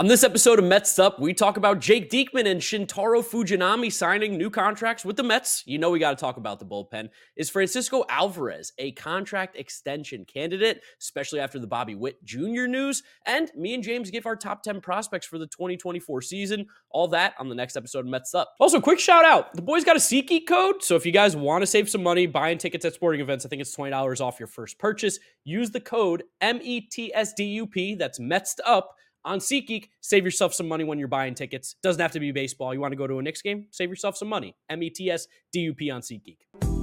On this episode of Mets Up, we talk about Jake Diekman and Shintaro Fujinami signing new contracts with the Mets. You know we got to talk about the bullpen. Is Francisco Alvarez a contract extension candidate, especially after the Bobby Witt Jr. news? And me and James give our top 10 prospects for the 2024 season. All that on the next episode of Mets Up. Also, quick shout out. The boys got a SeatGeek code, so if you guys want to save some money buying tickets at sporting events, I think it's $20 off your first purchase. Use the code METSDUP, that's Mets Up, on SeatGeek. Save yourself some money when you're buying tickets. Doesn't have to be baseball. You want to go to a Knicks game? Save yourself some money. METSDUP on SeatGeek.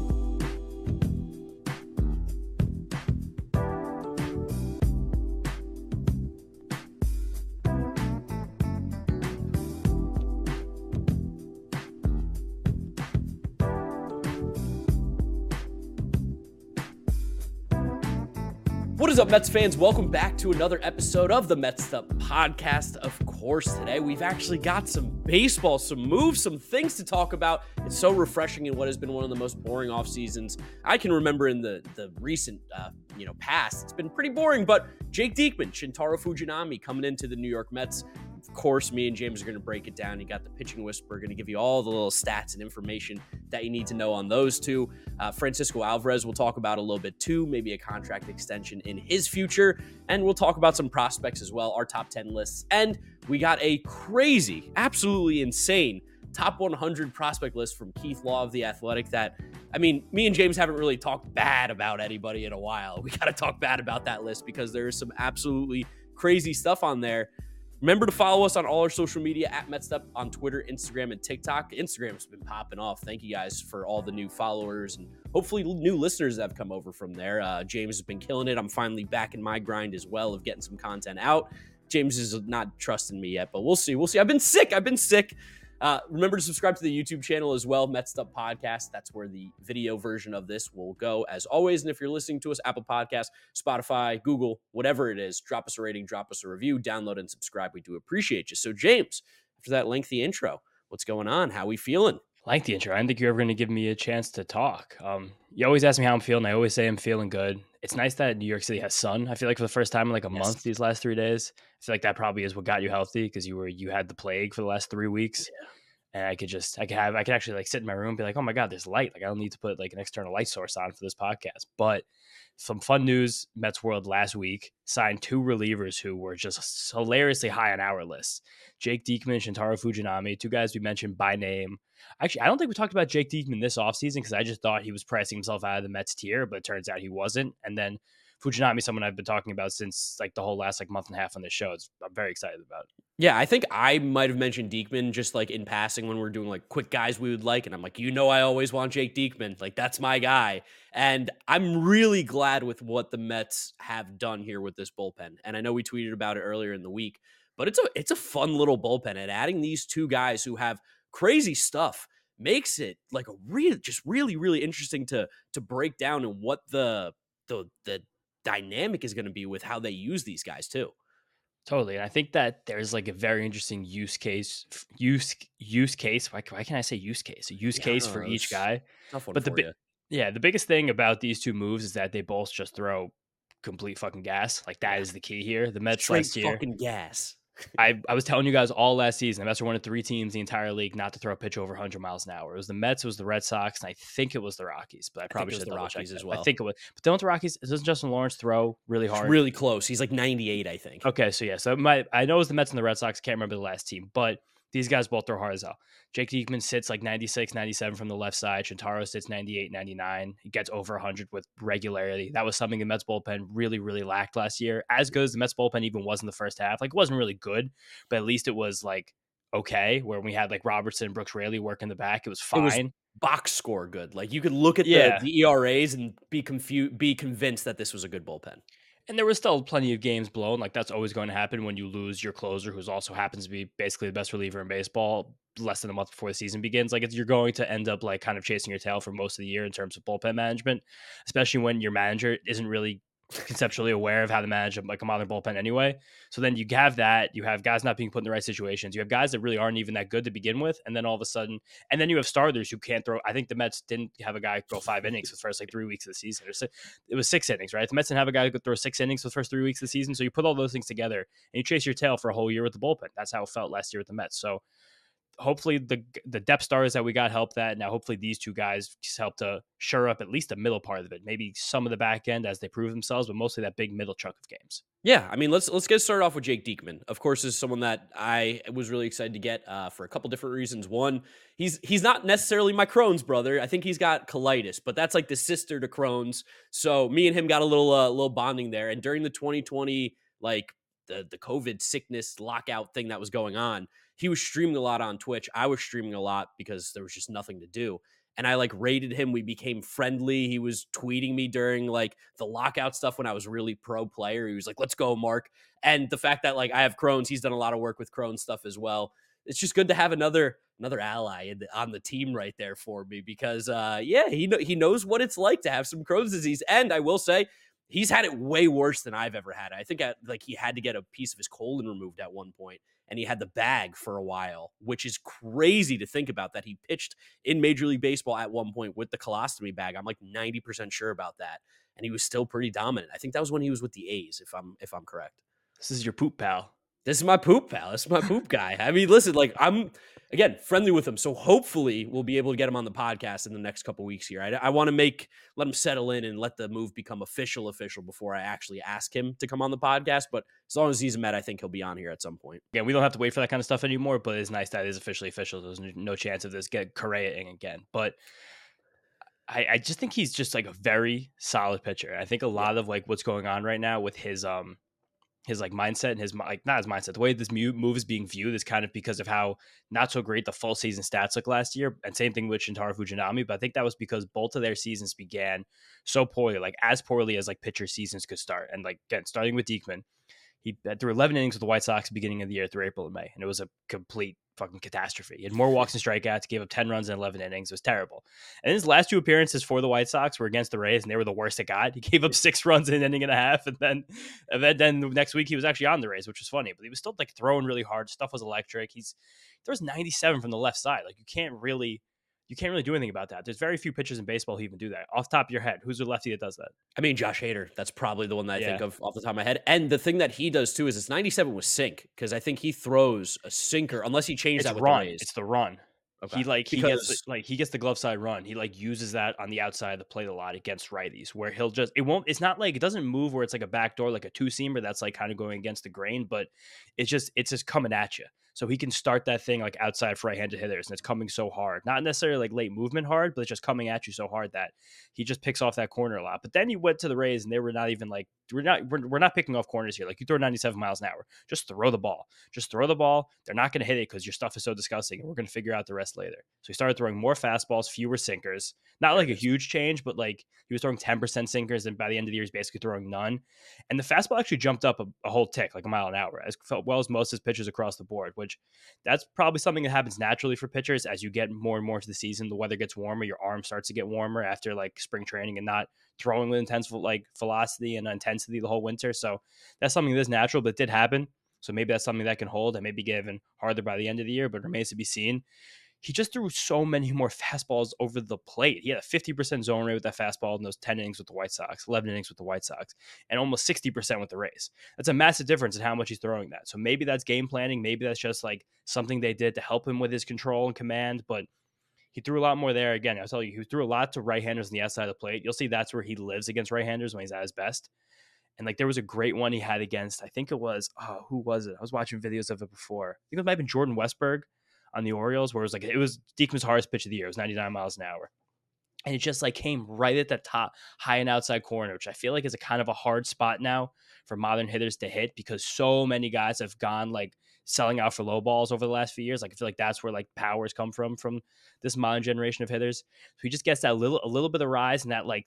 What is up, Mets fans? Welcome back to another episode of the Mets Up podcast. Of course, today we've actually got some baseball, some moves, some things to talk about. It's so refreshing in what has been one of the most boring off seasons I can remember in the recent past. It's been pretty boring, but Jake Diekman, Shintaro Fujinami coming into the New York Mets. Of course, me and James are going to break it down. You got the pitching whisperer, going to give you all the little stats and information that you need to know on those two. Francisco Alvarez we'll talk about a little bit too, maybe a contract extension in his future. And we'll talk about some prospects as well, our top 10 lists. And we got a crazy, absolutely insane top 100 prospect list from Keith Law of The Athletic that, I mean, me and James haven't really talked bad about anybody in a while. We got to talk bad about that list because there is some absolutely crazy stuff on there. Remember to follow us on all our social media at MetsUp on Twitter, Instagram, and TikTok. Instagram's been popping off. Thank you guys for all the new followers and hopefully new listeners that have come over from there. James has been killing it. I'm finally back in my grind as well of getting some content out. James is not trusting me yet, but we'll see. I've been sick. Remember to subscribe to the YouTube channel as well, Mets Up Podcast. That's where the video version of this will go as always. And if you're listening to us, Apple Podcasts, Spotify, Google, whatever it is, drop us a rating, drop us a review, download and subscribe. We do appreciate you. So James, after that lengthy intro, what's going on? How we feeling? Lengthy intro. I didn't think you're ever going to give me a chance to talk. You always ask me how I'm feeling. I always say I'm feeling good. It's nice that New York City has sun. I feel like for the first time in like a month these last 3 days, I feel like that probably is what got you healthy because you had the plague for the last 3 weeks. Yeah. And I could actually like sit in my room and be like, oh my God, there's light. Like I don't need to put like an external light source on for this podcast. But some fun news, Mets World last week signed 2 relievers who were just hilariously high on our list. Jake Diekman, Shintaro Fujinami, 2 guys we mentioned by name. Actually, I don't think we talked about Jake Diekman this offseason because I just thought he was pricing himself out of the Mets tier, but it turns out he wasn't. And then Fujinami, someone I've been talking about since like the whole last like month and a half on this show. I'm very excited about it. Yeah, I think I might have mentioned Diekman just like in passing when we're doing like quick guys we would like. And I'm like, I always want Jake Diekman. Like, that's my guy. And I'm really glad with what the Mets have done here with this bullpen. And I know we tweeted about it earlier in the week, but it's a fun little bullpen. And adding these 2 guys who have crazy stuff makes it like a really, really interesting to break down and what the dynamic is going to be with how they use these guys too. Totally. And I think that there's like a very interesting use case. Why can I say use case? A use case for each guy. But the biggest thing about these 2 moves is that they both just throw complete fucking gas. Like that is the key here. The Mets straight last year, fucking gas. I was telling you guys all last season, the Mets were one of 3 teams in the entire league not to throw a pitch over 100 miles an hour. It was the Mets, it was the Red Sox, and I think it was the Rockies. But I probably should have double checked as well. I think it was. But don't the Rockies? Doesn't Justin Lawrence throw really hard? It's really close. He's like 98, I think. Okay, so yeah, I know it was the Mets and the Red Sox. Can't remember the last team, but these guys both throw hard as hell. Jake Diekman sits like 96, 97 from the left side. Shintaro sits 98, 99. He gets over 100 with regularity. That was something the Mets bullpen really, really lacked last year. As good as the Mets bullpen even was in the first half. Like, it wasn't really good, but at least it was like okay, where we had like Robertson, Brooks Raley work in the back. It was fine. It was box score good. Like, you could look at the ERAs and be convinced that this was a good bullpen. And there was still plenty of games blown. Like, that's always going to happen when you lose your closer, who's also happens to be basically the best reliever in baseball, less than a month before the season begins. Like, you're going to end up like kind of chasing your tail for most of the year in terms of bullpen management, especially when your manager isn't really conceptually aware of how to manage like a modern bullpen anyway. So then you have that, you have guys not being put in the right situations. You have guys that really aren't even that good to begin with. And then all of a sudden, and then you have starters who can't throw. I think the Mets didn't have a guy go 5 innings for the first like 3 weeks of the season. It was 6 innings, right? The Mets didn't have a guy who could throw 6 innings for the first 3 weeks of the season. So you put all those things together and you chase your tail for a whole year with the bullpen. That's how it felt last year with the Mets. So hopefully the depth stars that we got help that. Now hopefully these two guys just help to shore up at least the middle part of it. Maybe some of the back end as they prove themselves, but mostly that big middle chunk of games. Yeah, I mean, let's get started off with Jake Diekman. Of course, is someone that I was really excited to get for a couple different reasons. One, he's not necessarily my Crohn's brother. I think he's got colitis, but that's like the sister to Crohn's. So me and him got a little bonding there. And during the 2020 like the COVID sickness lockout thing that was going on, he was streaming a lot on Twitch. I was streaming a lot because there was just nothing to do. And I like rated him. We became friendly. He was tweeting me during like the lockout stuff when I was really pro player. He was like, "Let's go, Mark." And the fact that like I have Crohn's, he's done a lot of work with Crohn's stuff as well. It's just good to have another ally on the team right there for me because yeah, he knows what it's like to have some Crohn's disease. And I will say, he's had it way worse than I've ever had. I think like he had to get a piece of his colon removed at one point, and he had the bag for a while, which is crazy to think about that he pitched in Major League Baseball at one point with the colostomy bag. I'm like 90% sure about that. And he was still pretty dominant. I think that was when he was with the A's, if I'm correct. This is your poop pal. This is my poop pal. This is my poop guy. I mean, listen, like I'm, again, friendly with him. So hopefully we'll be able to get him on the podcast in the next couple weeks here. I want to let him settle in and let the move become official before I actually ask him to come on the podcast. But as long as he's a Met, I think he'll be on here at some point. Yeah, we don't have to wait for that kind of stuff anymore, but it's nice that it is officially official. There's no chance of this get Correa-ing again. But I just think he's just like a very solid pitcher. I think a lot of like what's going on right now with his like mindset and his like not his mindset, the way this move is being viewed is kind of because of how not so great the full season stats look last year, and same thing with Shintaro Fujinami. But I think that was because both of their seasons began so poorly, like as poorly as like pitcher seasons could start. And like again, starting with Diekman, he threw 11 innings with the White Sox beginning of the year through April and May, and it was a complete fucking catastrophe. He had more walks and strikeouts, gave up 10 runs in 11 innings. It was terrible. And his last two appearances for the White Sox were against the Rays, and they were the worst it got. He gave up 6 runs in an inning and a half, and then the next week he was actually on the Rays, which was funny. But he was still like throwing really hard. Stuff was electric. He throws 97 from the left side. Like you can't really do anything about that. There's very few pitchers in baseball who even do that. Off the top of your head, who's the lefty that does that? I mean, Josh Hader. That's probably the one that I think of off the top of my head. And the thing that he does too is it's 97 with sink, because I think he throws a sinker unless he changed that with the Rays. It's the run. Okay. He gets the glove side run. He like uses that on the outside of the plate a lot against righties, where it's not like it doesn't move where it's like a backdoor, like a two seamer that's like kind of going against the grain, but it's just coming at you. So he can start that thing like outside for right-handed hitters, and it's coming so hard. Not necessarily like late movement hard, but it's just coming at you so hard that he just picks off that corner a lot. But then he went to the Rays, and they were not even like we're not picking off corners here. Like you throw 97 miles an hour, just throw the ball. They're not going to hit it because your stuff is so disgusting, and we're going to figure out the rest later. So he started throwing more fastballs, fewer sinkers. Not like a huge change, but like he was throwing 10% sinkers, and by the end of the year, he's basically throwing none. And the fastball actually jumped up a whole tick, like a mile an hour, as well as most of his pitches across the board, which that's probably something that happens naturally for pitchers as you get more and more into the season. The weather gets warmer, your arm starts to get warmer after like spring training and not throwing with intense like velocity and intensity the whole winter. So that's something that's natural, but it did happen. So maybe that's something that can hold and maybe get even harder by the end of the year, but remains to be seen. He just threw so many more fastballs over the plate. He had a 50% zone rate with that fastball in those 10 innings with the White Sox, 11 innings with the White Sox, and almost 60% with the Rays. That's a massive difference in how much he's throwing that. So maybe that's game planning. Maybe that's just like something they did to help him with his control and command, but he threw a lot more there. Again, I'll tell you, he threw a lot to right-handers on the outside of the plate. You'll see that's where he lives against right-handers when he's at his best. And like there was a great one he had against, I think it was, who was it? I was watching videos of it before. I think it might have been Jordan Westberg on the Orioles, where it was Diekman's hardest pitch of the year. It was 99 miles an hour. And it just like came right at the top, high and outside corner, which I feel like is a kind of a hard spot now for modern hitters to hit because so many guys have gone like selling out for low balls over the last few years. Like I feel like that's where like powers come from this modern generation of hitters. So he just gets that a little bit of rise and that like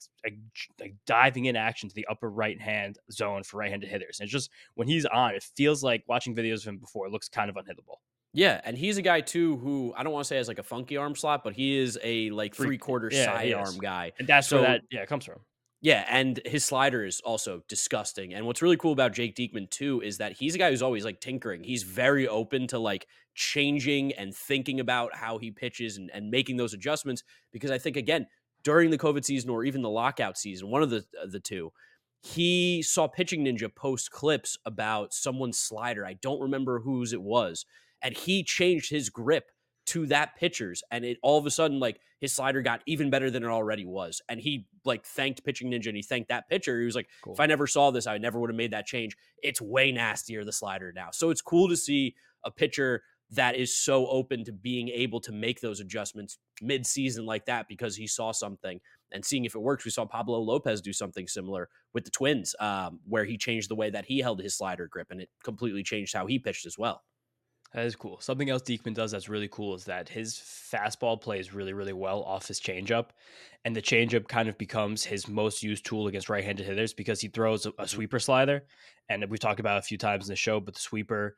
diving in action to the upper right hand zone for right-handed hitters. And it's just when he's on, it feels like watching videos of him before, it looks kind of unhittable. Yeah, and he's a guy too who I don't want to say has like a funky arm slot, but he is a like 3/4 side arm guy. And that's where that comes from. Yeah, and his slider is also disgusting. And what's really cool about Jake Diekman too is that he's a guy who's always like tinkering. He's very open to like changing and thinking about how he pitches and making those adjustments. Because I think again, during the COVID season or even the lockout season, one of the two, he saw Pitching Ninja post clips about someone's slider. I don't remember whose it was, and he changed his grip to that pitcher's, and it all of a sudden like his slider got even better than it already was, and he like thanked Pitching Ninja and he thanked that pitcher. He was like, if Cool. I never saw this, I never would have made that change. It's way nastier, the slider now. So it's cool to see a pitcher that is so open to being able to make those adjustments mid-season like that because he saw something and seeing if it works. We saw Pablo Lopez do something similar with the Twins, where he changed the way that he held his slider grip, and it completely changed how he pitched as well. That is cool. Something else Diekman does that's really cool is that his fastball plays really, really well off his changeup. And the changeup kind of becomes his most used tool against right-handed hitters because he throws a sweeper slider. And we've talked about it a few times in the show, but the sweeper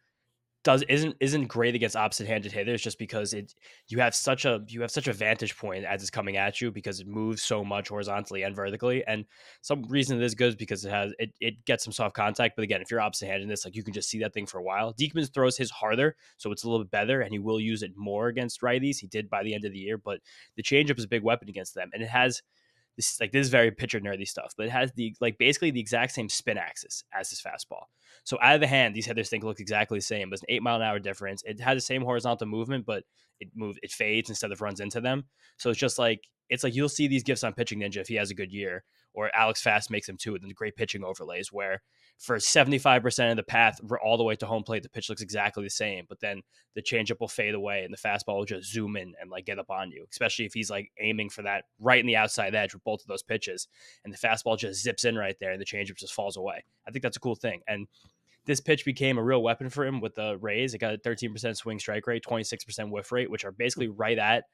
isn't great against opposite-handed hitters just because you have such a vantage point as it's coming at you because it moves so much horizontally and vertically. And some reason it is good is because it gets some soft contact. But again, if you're opposite-handed, this like you can just see that thing for a while. Diekman throws his harder, so it's a little bit better, and he will use it more against righties. He did by the end of the year, but the changeup is a big weapon against them, and it has this is very pitcher nerdy stuff, but it has basically the exact same spin axis as his fastball. So out of the hand, these hitters think it looks exactly the same. There's an 8-mile-an-hour difference. It has the same horizontal movement, but it fades instead of runs into them. So it's like you'll see these gifts on Pitching Ninja if he has a good year, or Alex Fast makes them too, and the great pitching overlays where for 75% of the path all the way to home plate, the pitch looks exactly the same, but then the changeup will fade away and the fastball will just zoom in and like get up on you, especially if he's like aiming for that right in the outside edge with both of those pitches, and the fastball just zips in right there and the changeup just falls away. I think that's a cool thing. And this pitch became a real weapon for him with the Rays. It got a 13% swing strike rate, 26% whiff rate, which are basically right at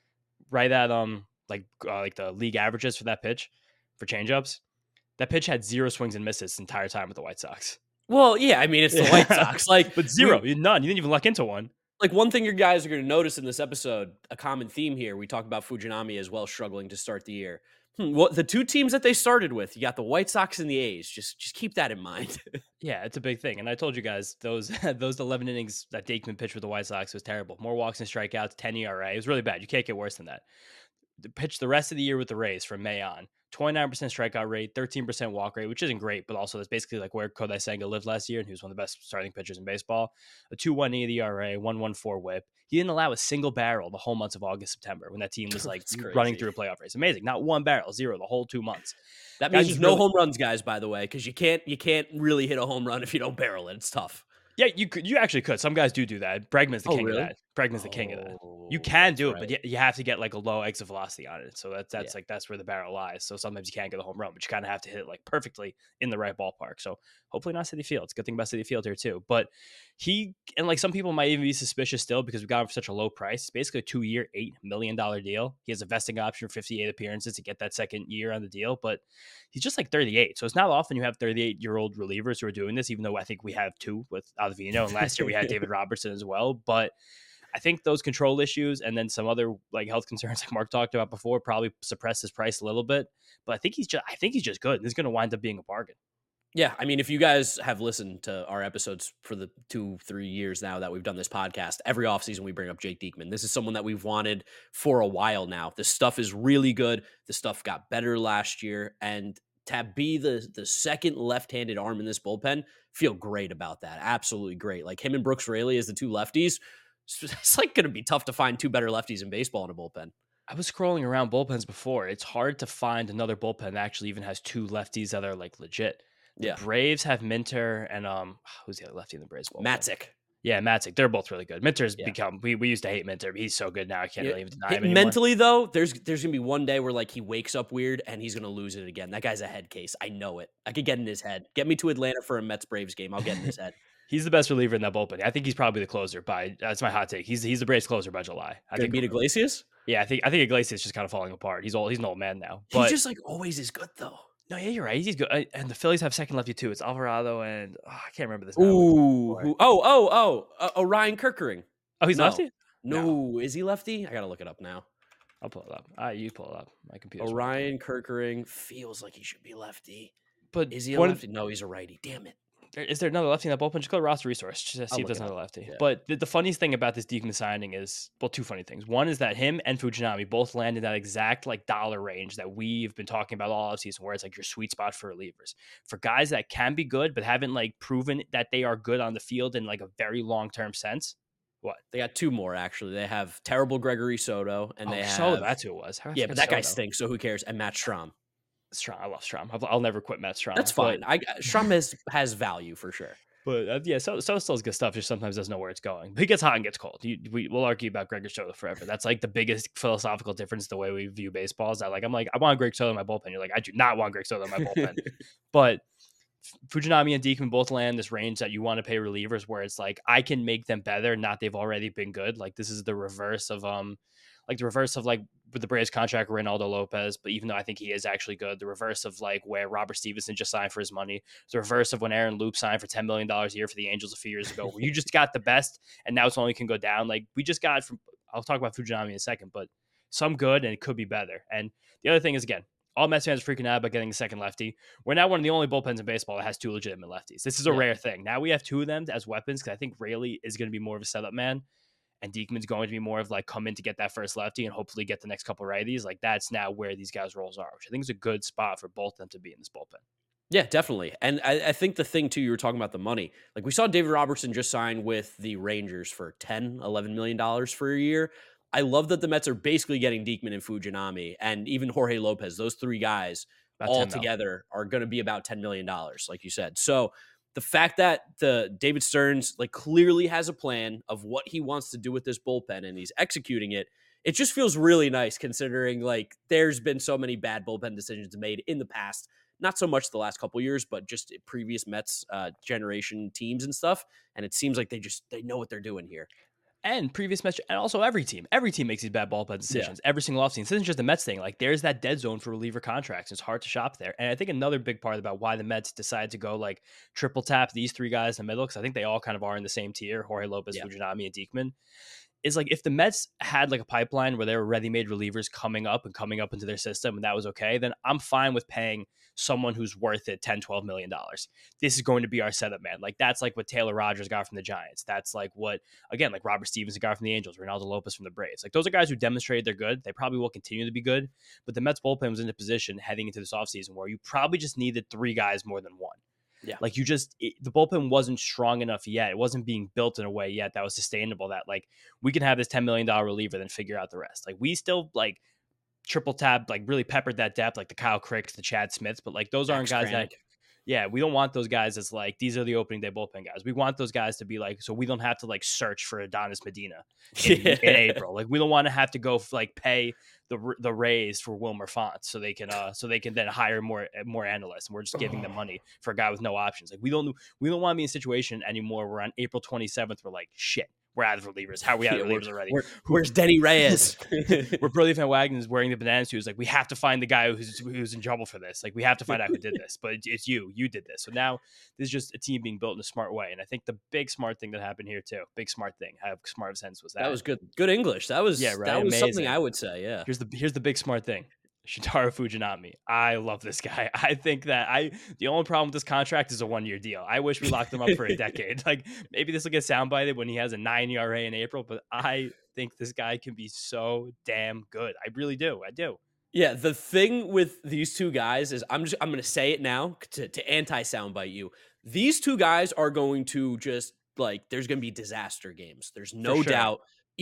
like the league averages for that pitch for changeups. That pitch had 0 swings and misses the entire time with the White Sox. Well, yeah, I mean, it's the White Sox. Like, but 0, none. You didn't even luck into one. Like, one thing you guys are going to notice in this episode, a common theme here, we talk about Fujinami as well struggling to start the year. Well, the two teams that they started with, you got the White Sox and the A's. Just keep that in mind. Yeah, it's a big thing. And I told you guys, those 11 innings that Diekman pitched with the White Sox was terrible. More walks and strikeouts, 10 ERA. It was really bad. You can't get worse than that. Pitched the rest of the year with the Rays from May on. 29% strikeout rate, 13% walk rate, which isn't great, but also that's basically like where Kodai Senga lived last year, and he was one of the best starting pitchers in baseball. A 2.18 ERA, 1.14 WHIP. He didn't allow a single barrel the whole months of August, September when that team was like running through a playoff race. Amazing, not one barrel, 0 the whole 2 months. That means no home runs, guys. By the way, because you can't really hit a home run if you don't barrel it. It's tough. Yeah, you actually could. Some guys do that. Bregman's the king of that. Bregman's the king of that. You can do it, but you have to get like a low exit velocity on it. So that's where the barrel lies. So sometimes you can't get a home run, but you kind of have to hit it like perfectly in the right ballpark. So hopefully not Citi Field. It's a good thing about Citi Field here too. But like some people might even be suspicious still because we got him for such a low price. It's basically a 2-year, $8 million deal. He has a vesting option for 58 appearances to get that second year on the deal, but he's just like 38. So it's not often you have 38-year-old relievers who are doing this, even though I think we have 2 with Ottavino, and last year we had David Robertson as well. But I think those control issues and then some other like health concerns like Mark talked about before probably suppress his price a little bit. But I think he's just good. This is going to wind up being a bargain. Yeah, I mean, if you guys have listened to our episodes for the 2-3 years now that we've done this podcast, every offseason we bring up Jake Diekman. This is someone that we've wanted for a while now. This stuff is really good. The stuff got better last year. And to be the second left-handed arm in this bullpen, feel great about that. Absolutely great. Like him and Brooks Raley as the 2 lefties, it's like going to be tough to find 2 better lefties in baseball in a bullpen. I was scrolling around bullpens before. It's hard to find another bullpen that actually even has 2 lefties that are like legit. The Braves have Minter and who's the other lefty in the Braves bullpen? Matzik. Yeah, Matzik. They're both really good. Minter's become we used to hate Minter, but he's so good now. I can't really even deny him anymore. Mentally though, there's gonna be one day where like he wakes up weird and he's gonna lose it again. That guy's a head case. I know it. I could get in his head. Get me to Atlanta for a Mets Braves game. I'll get in his head. He's the best reliever in that bullpen. I think he's probably the closer that's my hot take. He's the Braves closer by July. I think beat Iglesias? Yeah, I think Iglesias is just kind of falling apart. He's an old man now. But he just like always is good though. No, yeah, you're right. He's good. And the Phillies have second lefty too. It's Alvarado and I can't remember this. Ryan Kirkering. Oh, he's lefty? No, is he lefty? I gotta look it up now. I'll pull it up. You pull it up. My computer's working. Orion Kirkering feels like he should be lefty. But Is he a lefty? No, he's a righty. Damn it. is there another lefty in that bullpen? Just go to roster resource just to see if Look there's it another up. lefty. Yeah. But the funniest thing about this Diekman signing is, well, two funny things. One is that him and Fujinami both land in that exact like dollar range that we've been talking about all offseason, where it's like your sweet spot for relievers. For guys that can be good but haven't like proven that they are good on the field in like a very long-term sense. What? They got two more, actually. They have terrible Gregory Soto, and they have... that's who it was. Yeah, but that guy stinks, so who cares? And Matt Strahm. Strahm. I love Strahm. I'll never quit Matt Strahm. That's fine. Strahm has value for sure. But yeah, so still is good stuff. Just sometimes doesn't know where it's going. But he gets hot and gets cold. We'll argue about Gregory Soto forever. That's like the biggest philosophical difference the way we view baseball. Is that like I'm like I want Greg Soto in my bullpen. You're like I do not want Greg Soto in my bullpen. But Fujinami and Diekman both land this range that you want to pay relievers, where it's like I can make them better, not they've already been good. Like this is the reverse of like with the Braves contract Reynaldo Lopez, but even though I think he is actually good, the reverse of like where Robert Stevenson just signed for his money, the reverse of when Aaron Loop signed for $10 million a year for the Angels a few years ago, where you just got the best and now it's only can go down. Like we just got from, I'll talk about Fujinami in a second, but some good and it could be better. And the other thing is, again, all Mets fans are freaking out about getting a second lefty. We're now one of the only bullpens in baseball that has two legitimate lefties. This is a rare thing. Now we have two of them as weapons because I think Raley is going to be more of a setup man. And Diekman's going to be more of like come in to get that first lefty and hopefully get the next couple righties. Like that's now where these guys' roles are, which I think is a good spot for both of them to be in this bullpen. Yeah, definitely. And I think the thing too, you were talking about the money. Like we saw David Robertson just sign with the Rangers for $11 million for a year. I love that the Mets are basically getting Diekman and Fujinami and even Jorge Lopez. Those three guys all together are going to be about $10 million, like you said. So the fact that the David Stearns like clearly has a plan of what he wants to do with this bullpen and he's executing it, it just feels really nice considering like there's been so many bad bullpen decisions made in the past. Not so much the last couple of years, but just previous Mets generation teams and stuff. And it seems like they know what they're doing here. And previous Mets, and also every team makes these bad bullpen decisions every single offseason. This isn't just the Mets thing. Like there's that dead zone for reliever contracts. It's hard to shop there. And I think another big part about why the Mets decided to go like triple tap these three guys in the middle, because I think they all kind of are in the same tier, Jorge Lopez, Fujinami, and Diekman, is like if the Mets had like a pipeline where they were ready-made relievers coming up into their system and that was okay, then I'm fine with paying someone who's worth it $10-12 million. This is going to be our setup man. Like that's like what Taylor Rogers got from the Giants. That's like what, again, like Robert Stevenson got from the Angels, Reynaldo Lopez from the Braves. Like those are guys who demonstrated they're good. They probably will continue to be good, but the Mets bullpen was in a position heading into this offseason where you probably just needed three guys more than one. Yeah. Like the bullpen wasn't strong enough yet. It wasn't being built in a way yet that was sustainable that like we can have this $10 million reliever, then figure out the rest. Like we still like triple tab, like really peppered that depth, like the Kyle Cricks, the Chad Smiths, but like those aren't guys that, we don't want those guys as like, these are the opening day bullpen guys. We want those guys to be like, so we don't have to like search for Adonis Medina in April. Like we don't want to have to go like pay the Rays for Wilmer Font so they can then hire more analysts. And we're just giving them money for a guy with no options. Like we don't want to be in a situation anymore where on April 27th, we're like, shit, we're out of relievers. How are we out of relievers already? Where's Denny Reyes? Where Burley Van Wagenen is wearing the banana suit. Like we have to find the guy who's in trouble for this. Like we have to find out who did this. But it's you did this. So now this is just a team being built in a smart way. And I think the big smart thing that happened here too, big smart thing, how smart of sense was that. That was good English. That was that was something I would say. Yeah. Here's the big smart thing. Shintaro Fujinami. I love this guy. I think that the only problem with this contract is a 1-year deal. I wish we locked him up for a decade. Like maybe this will get soundbited when he has a 9 ERA in April, but I think this guy can be so damn good. I really do. I do. Yeah, the thing with these two guys is I'm going to say it now to anti-soundbite you. These two guys are going to just like there's going to be disaster games. There's no doubt.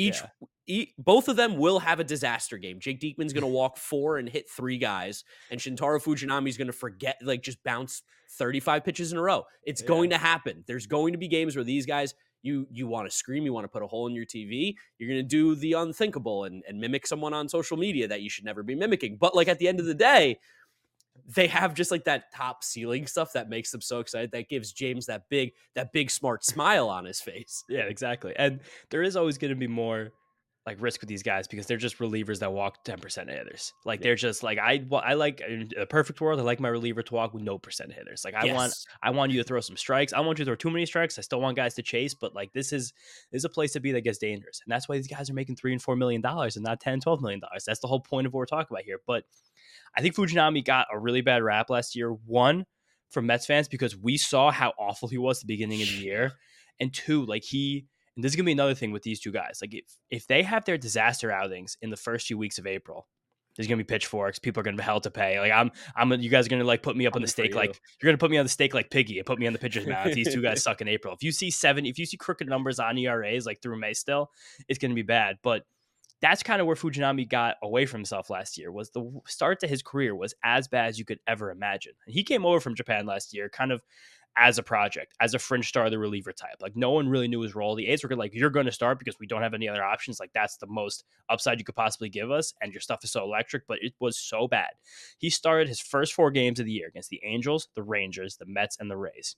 Both of them will have a disaster game. Jake Diekman's going to walk 4 and hit 3 guys, and Shintaro Fujinami's going to forget, like just bounce 35 pitches in a row. It's going to happen. There's going to be games where these guys, you want to scream, you want to put a hole in your TV, you're going to do the unthinkable and mimic someone on social media that you should never be mimicking. But like at the end of the day, they have just like that top ceiling stuff that makes them so excited. That gives James that big smart smile on his face. Yeah, exactly. And there is always going to be more like risk with these guys because they're just relievers that walk 10% hitters. Like Yeah. they're just like I like in a perfect world. I like my reliever to walk with no percent hitters. Like Yes. I want you to throw some strikes. I want you to throw too many strikes. I still want guys to chase, but like this is a place to be that gets dangerous, and that's why these guys are making $3 and $4 million and not $10-12 million. That's the whole point of what we're talking about here. But I think Fujinami got a really bad rap last year. One, from Mets fans because we saw how awful he was at the beginning of the year, and two, like and this is gonna be another thing with these two guys. Like if they have their disaster outings in the first few weeks of April, there's gonna be pitchforks. People are gonna be held to pay. Like you guys are gonna like put me up on the Coming for stake. you. Like you're gonna put me on the stake like Piggy and put me on the pitcher's mound. If these two guys suck in April. If you see crooked numbers on ERAs like through May still, it's gonna be bad. But that's kind of where Fujinami got away from himself last year. Was the start to his career was as bad as you could ever imagine. And he came over from Japan last year, kind of as a project, as a fringe star, the reliever type. Like no one really knew his role. The A's were like, you're going to start because we don't have any other options. Like that's the most upside you could possibly give us. And your stuff is so electric, but it was so bad. He started his first 4 games of the year against the Angels, the Rangers, the Mets, and the Rays.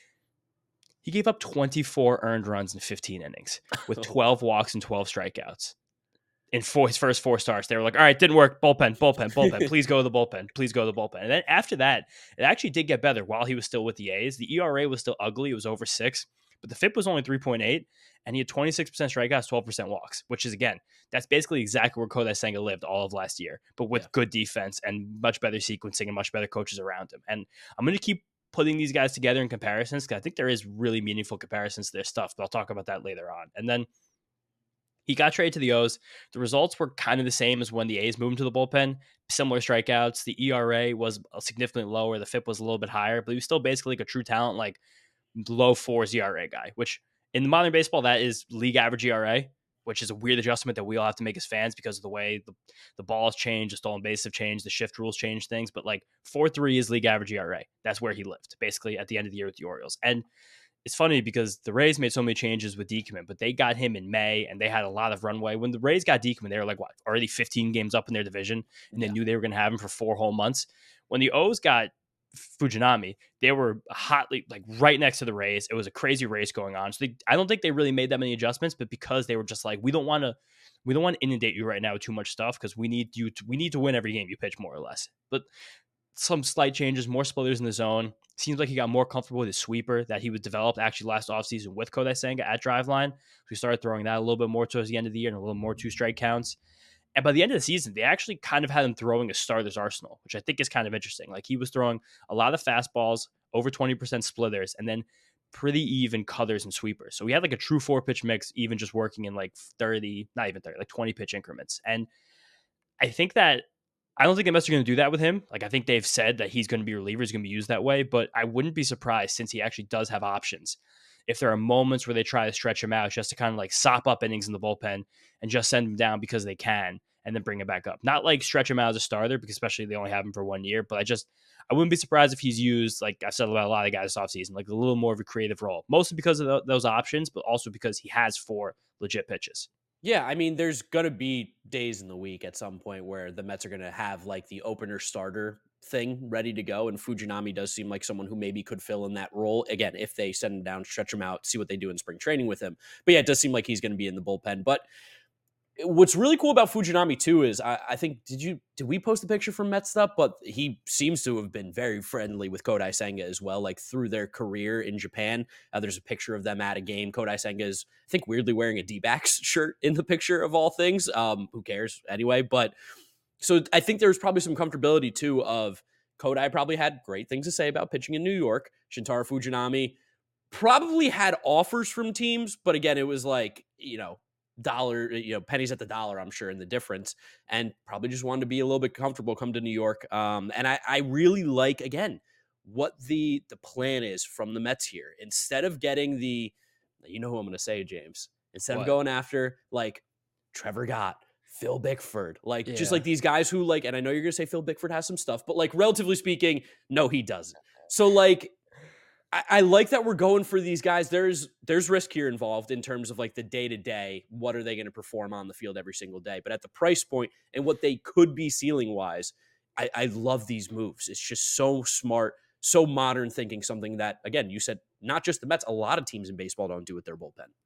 He gave up 24 earned runs in 15 innings with 12 walks and 12 strikeouts. In his first 4 starts, they were like, all right, didn't work. Bullpen. Please go to the bullpen. Please go to the bullpen. And then after that, it actually did get better while he was still with the A's. The ERA was still ugly. It was over 6, but the FIP was only 3.8, and he had 26% strikeouts, 12% walks, which is, again, that's basically exactly where Kodai Senga lived all of last year, but with good defense and much better sequencing and much better coaches around him. And I'm going to keep putting these guys together in comparisons because I think there is really meaningful comparisons to their stuff, but I'll talk about that later on. And then he got traded to the O's. The results were kind of the same as when the A's moved him to the bullpen. Similar strikeouts. The ERA was significantly lower. The FIP was a little bit higher, but he was still basically like a true talent, like low 4s ERA guy, which in modern baseball, that is league average ERA, which is a weird adjustment that we all have to make as fans because of the way the ball has changed, the stolen bases have changed, the shift rules change things. But like 4.3 is league average ERA. That's where he lived, basically, at the end of the year with the Orioles. And it's funny because the Rays made so many changes with Diekman, but they got him in May and they had a lot of runway. When the Rays got Diekman, they were like, what, already 15 games up in their division, and they knew they were going to have him for 4 whole months. When the O's got Fujinami, they were hotly like right next to the Rays. It was a crazy race going on. So I don't think they really made that many adjustments, but because they were just like, we don't want to inundate you right now with too much stuff because we need to win every game you pitch, more or less. But some slight changes, more splitters in the zone. Seems like he got more comfortable with his sweeper that he was developed actually last offseason with Kodai Senga at Driveline. We started throwing that a little bit more towards the end of the year and a little more 2-strike counts. And by the end of the season, they actually kind of had him throwing a starter's arsenal, which I think is kind of interesting. Like he was throwing a lot of fastballs, over 20% splitters, and then pretty even cutters and sweepers. So we had like a true 4-pitch mix, even just working in like 30, not even 30, like 20-pitch increments. And I think that I don't think the Mets are going to do that with him. Like I think they've said that he's going to be a reliever, he's going to be used that way, but I wouldn't be surprised since he actually does have options. If there are moments where they try to stretch him out just to kind of like sop up innings in the bullpen and just send him down because they can and then bring him back up. Not like stretch him out as a starter because especially they only have him for 1 year, but I wouldn't be surprised if he's used, like I've said about a lot of guys this offseason, like a little more of a creative role, mostly because of those options, but also because he has 4 legit pitches. Yeah, I mean, there's going to be days in the week at some point where the Mets are going to have like the opener starter thing ready to go. And Fujinami does seem like someone who maybe could fill in that role. Again, if they send him down, stretch him out, see what they do in spring training with him. But yeah, it does seem like he's going to be in the bullpen. But what's really cool about Fujinami too is I think did we post a picture from Mets Stuff? But he seems to have been very friendly with Kodai Senga as well, like through their career in Japan. There's a picture of them at a game. Kodai Senga is, I think, weirdly wearing a D-backs shirt in the picture of all things. Who cares anyway? But so I think there's probably some comfortability too of Kodai probably had great things to say about pitching in New York. Shintaro Fujinami probably had offers from teams, but again, it was like, dollar, pennies at the dollar, I'm sure, in the difference, and probably just wanted to be a little bit comfortable, come to New York. And I really like, again, what the plan is from the Mets here. Instead of getting who I'm going to say, James, instead of going after like Trevor Gott, Phil Bickford, just like these guys who and I know you're going to say Phil Bickford has some stuff, but like relatively speaking, no, he doesn't. So like, I like that we're going for these guys. There's risk here involved in terms of like the day-to-day. What are they going to perform on the field every single day? But at the price point and what they could be ceiling-wise, I love these moves. It's just so smart, so modern thinking, something that, again, you said, not just the Mets, a lot of teams in baseball don't do with their bullpen.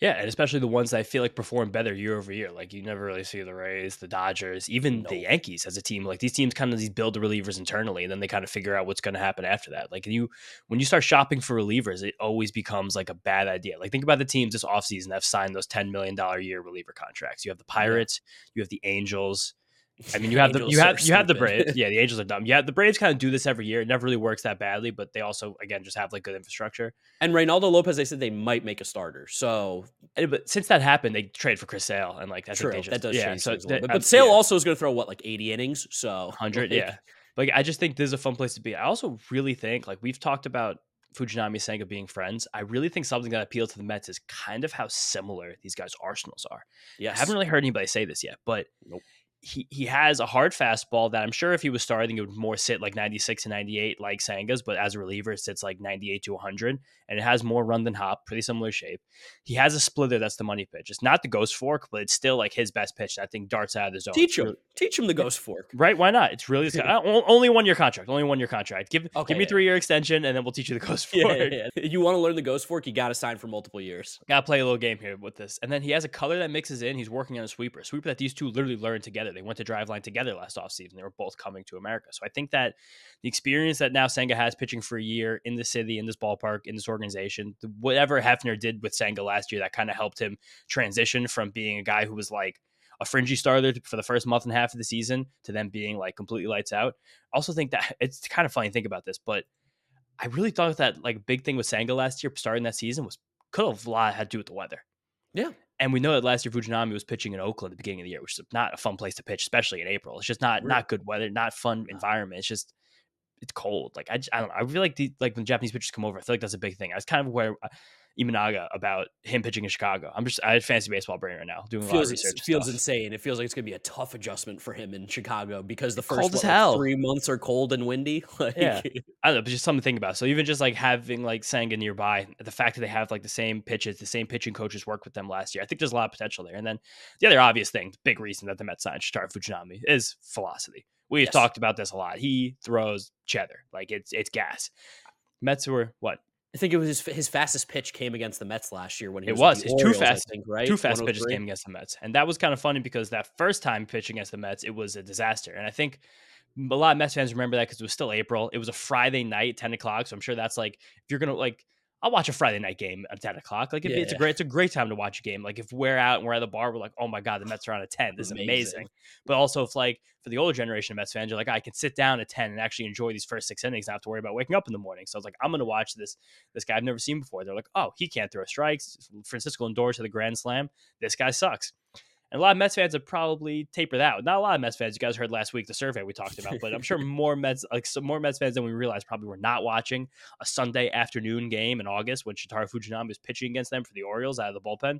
Yeah, and especially the ones that I feel like perform better year over year. Like you never really see the Rays, the Dodgers, even the No. Yankees as a team. Like these teams kind of these build the relievers internally, and then they kind of figure out what's going to happen after that. Like when you start shopping for relievers, it always becomes like a bad idea. Like think about the teams this offseason that have signed those $10 million a year reliever contracts. You have the Yeah. Pirates, you have the Angels. I mean, you have the Angels are you have the Braves. stupid. Yeah, the Angels are dumb. Yeah, the Braves kind of do this every year. It never really works that badly, but they also again just have like good infrastructure. And Reynaldo Lopez, they said they might make a starter. So But since that happened, they trade for Chris Sale, and like I think they true. That just does change So things a little bit. But Sale yeah, also is going to throw what, like 80 innings? So 100, like, yeah. Like I just think this is a fun place to be. I also really think like we've talked about Fujinami and Senga being friends. I really think something that appeals to the Mets is kind of how similar these guys' arsenals are. I haven't yes. really heard anybody say this yet, but Nope. he has a hard fastball that I'm sure if he was starting, it would more sit like 96 to 98 like Sanga's, but as a reliever, it sits like 98 to 100, and it has more run than hop, pretty similar shape. He has a splitter that's the money pitch. It's not the ghost fork, but it's still like his best pitch. I think darts out of the zone. Teach him the ghost fork. Right? Why not? It's really only 1 year contract. Only 1 year contract. Give Okay, me yeah. 3 year extension, and then we'll teach you the ghost fork. Yeah. You want to learn the ghost fork, you got to sign for multiple years. Gotta play a little game here with this. And then he has a color that mixes in. He's working on a sweeper that these two literally learned together. They went to Driveline together last offseason. They were both coming to America. So I think that the experience that now Senga has pitching for a year in the city, in this ballpark, in this organization, whatever Hefner did with Senga last year, that kind of helped him transition from being a guy who was like a fringy starter for the first month and a half of the season to them being like completely lights out. I also think that it's kind of funny to think about this, but I really thought that like big thing with Senga last year, starting that season, was could have a lot had to do with the weather. Yeah. And we know that last year Fujinami was pitching in Oakland at the beginning of the year, which is not a fun place to pitch, especially in April. It's just not good weather, not fun environment. It's just it's cold. Like I don't know. I feel like when Japanese pitchers come over, I feel like that's a big thing. That's kind of where Imanaga about him pitching in Chicago. I had fantasy baseball brain right now, doing a lot of research. It feels insane. It feels like it's going to be a tough adjustment for him in Chicago because the Cold first as hell. 3 months are cold and windy. Like, yeah, I don't know, but just something to think about. So even just like having like Senga nearby, the fact that they have like the same pitches, the same pitching coaches worked with them last year, I think there's a lot of potential there. And then the other obvious thing, big reason that the Mets signed Shintaro Fujinami is velocity. We've talked about this a lot. He throws cheddar, like it's gas. Mets were what? I think it was his fastest pitch came against the Mets last year when he It was his Orioles, two fast, I think, right? two fast pitches 103? came against the Mets, and that was kind of funny because that first time pitching against the Mets, it was a disaster. And I think a lot of Mets fans remember that because it was still April. It was a Friday night, 10 o'clock. So I'm sure that's like if you're gonna like, I'll watch a Friday night game at 10 o'clock. Like it's a great time to watch a game. Like if we're out and we're at the bar, we're like, oh my god, the Mets are on at 10. This is amazing. But also if like for the older generation of Mets fans, you're like, I can sit down at 10 and actually enjoy these first 6 innings, not have to worry about waking up in the morning. So I was like, I'm gonna watch this guy I've never seen before. They're like, oh, he can't throw strikes. Francisco Lindor to the grand slam. This guy sucks. And a lot of Mets fans have probably tapered out. Not a lot of Mets fans. You guys heard last week the survey we talked about, but I'm sure more Mets fans than we realized probably were not watching a Sunday afternoon game in August when Shintaro Fujinami was pitching against them for the Orioles out of the bullpen.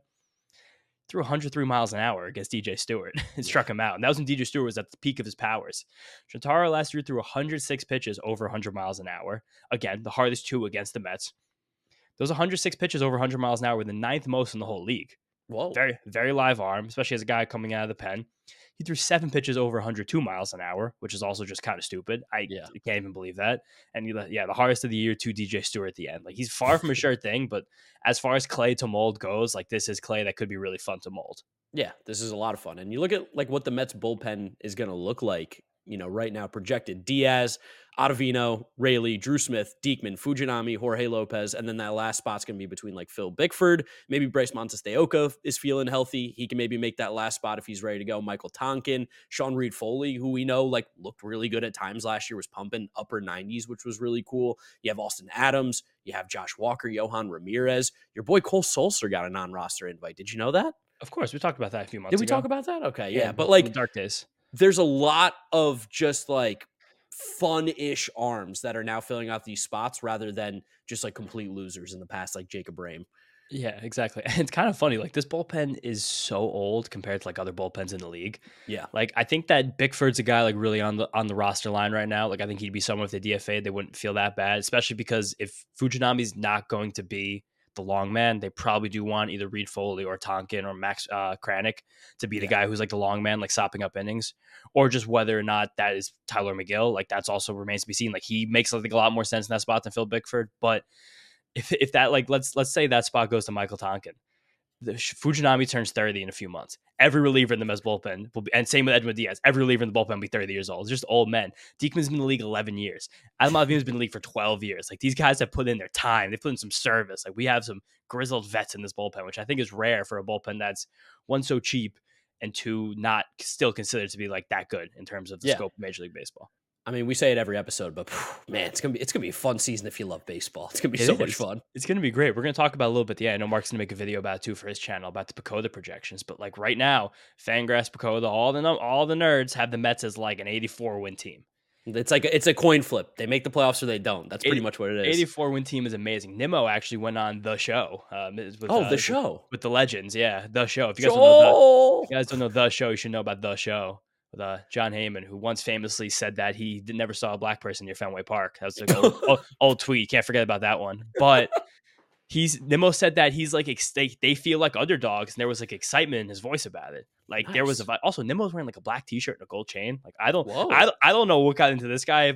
Threw 103 miles an hour against DJ Stewart. It struck him out. And that was when DJ Stewart was at the peak of his powers. Shintaro last year threw 106 pitches over 100 miles an hour. Again, the hardest two against the Mets. Those 106 pitches over 100 miles an hour were the 9th most in the whole league. Whoa. Very, very live arm, especially as a guy coming out of the pen. He threw 7 pitches over 102 miles an hour, which is also just kind of stupid. I can't even believe that. And the hardest of the year to DJ Stewart at the end. Like he's far from a sure thing, but as far as clay to mold goes, like this is clay that could be really fun to mold. Yeah, this is a lot of fun. And you look at like what the Mets bullpen is going to look like, right now projected. Diaz, Ottavino, Raley, Drew Smith, Diekman, Fujinami, Jorge Lopez, and then that last spot's going to be between like Phil Bickford, maybe Bryce Montes de Oca is feeling healthy. He can maybe make that last spot if he's ready to go. Michael Tonkin, Sean Reed Foley, who we know like looked really good at times last year, was pumping upper 90s, which was really cool. You have Austin Adams, you have Josh Walker, Johan Ramirez. Your boy Cole Sulser got a non-roster invite. Did you know that? Of course, we talked about that a few months ago. Did we talk about that? Okay, yeah. But like dark days. There's a lot of just like fun-ish arms that are now filling out these spots rather than just like complete losers in the past, like Jacob Rame. Yeah, exactly. And it's kind of funny. Like this bullpen is so old compared to like other bullpens in the league. Yeah. Like I think that Bickford's a guy like really on the roster line right now. Like I think he'd be someone if they DFA, they wouldn't feel that bad, especially because if Fujinami's not going to be the long man, they probably do want either Reed Foley or Tonkin or Max Kranick to be the guy who's like the long man, like sopping up innings, or just whether or not that is Tyler McGill. Like that's also remains to be seen. Like he makes I think a lot more sense in that spot than Phil Bickford. But if that like let's say that spot goes to Michael Tonkin, Fujinami turns 30 in a few months. Every reliever in the Mets bullpen will be, and same with Edwin Diaz. Every reliever in the bullpen will be 30 years old. It's just old men. Diekman's been in the league 11 years. Adam Ottavino's been in the league for 12 years. Like, these guys have put in their time. They've put in some service. Like, we have some grizzled vets in this bullpen, which I think is rare for a bullpen that's, one, so cheap, and two, not still considered to be like that good in terms of the scope of Major League Baseball. I mean, we say it every episode, but man, it's gonna be a fun season if you love baseball. It's gonna be so much fun. It's gonna be great. We're gonna talk about it a little bit. Yeah, I know Mark's gonna make a video about it too for his channel about the PECOTA projections. But like right now, Fangraphs, PECOTA, all the nerds have the Mets as like an 84 win team. It's a coin flip. They make the playoffs or they don't. That's pretty much what it is. 84 win team is amazing. Nimmo actually went on the show. The show with the legends. Yeah, the show. If you guys don't know the show, you should know about the show. With John Heyman, who once famously said that he never saw a black person near Fenway Park. That was like an old tweet. You can't forget about that one. But Nimmo said that he's like, they feel like underdogs, and there was like excitement in his voice about it. Like nice. There was also Nimmo's wearing like a black t-shirt and a gold chain. Like I don't know what got into this guy,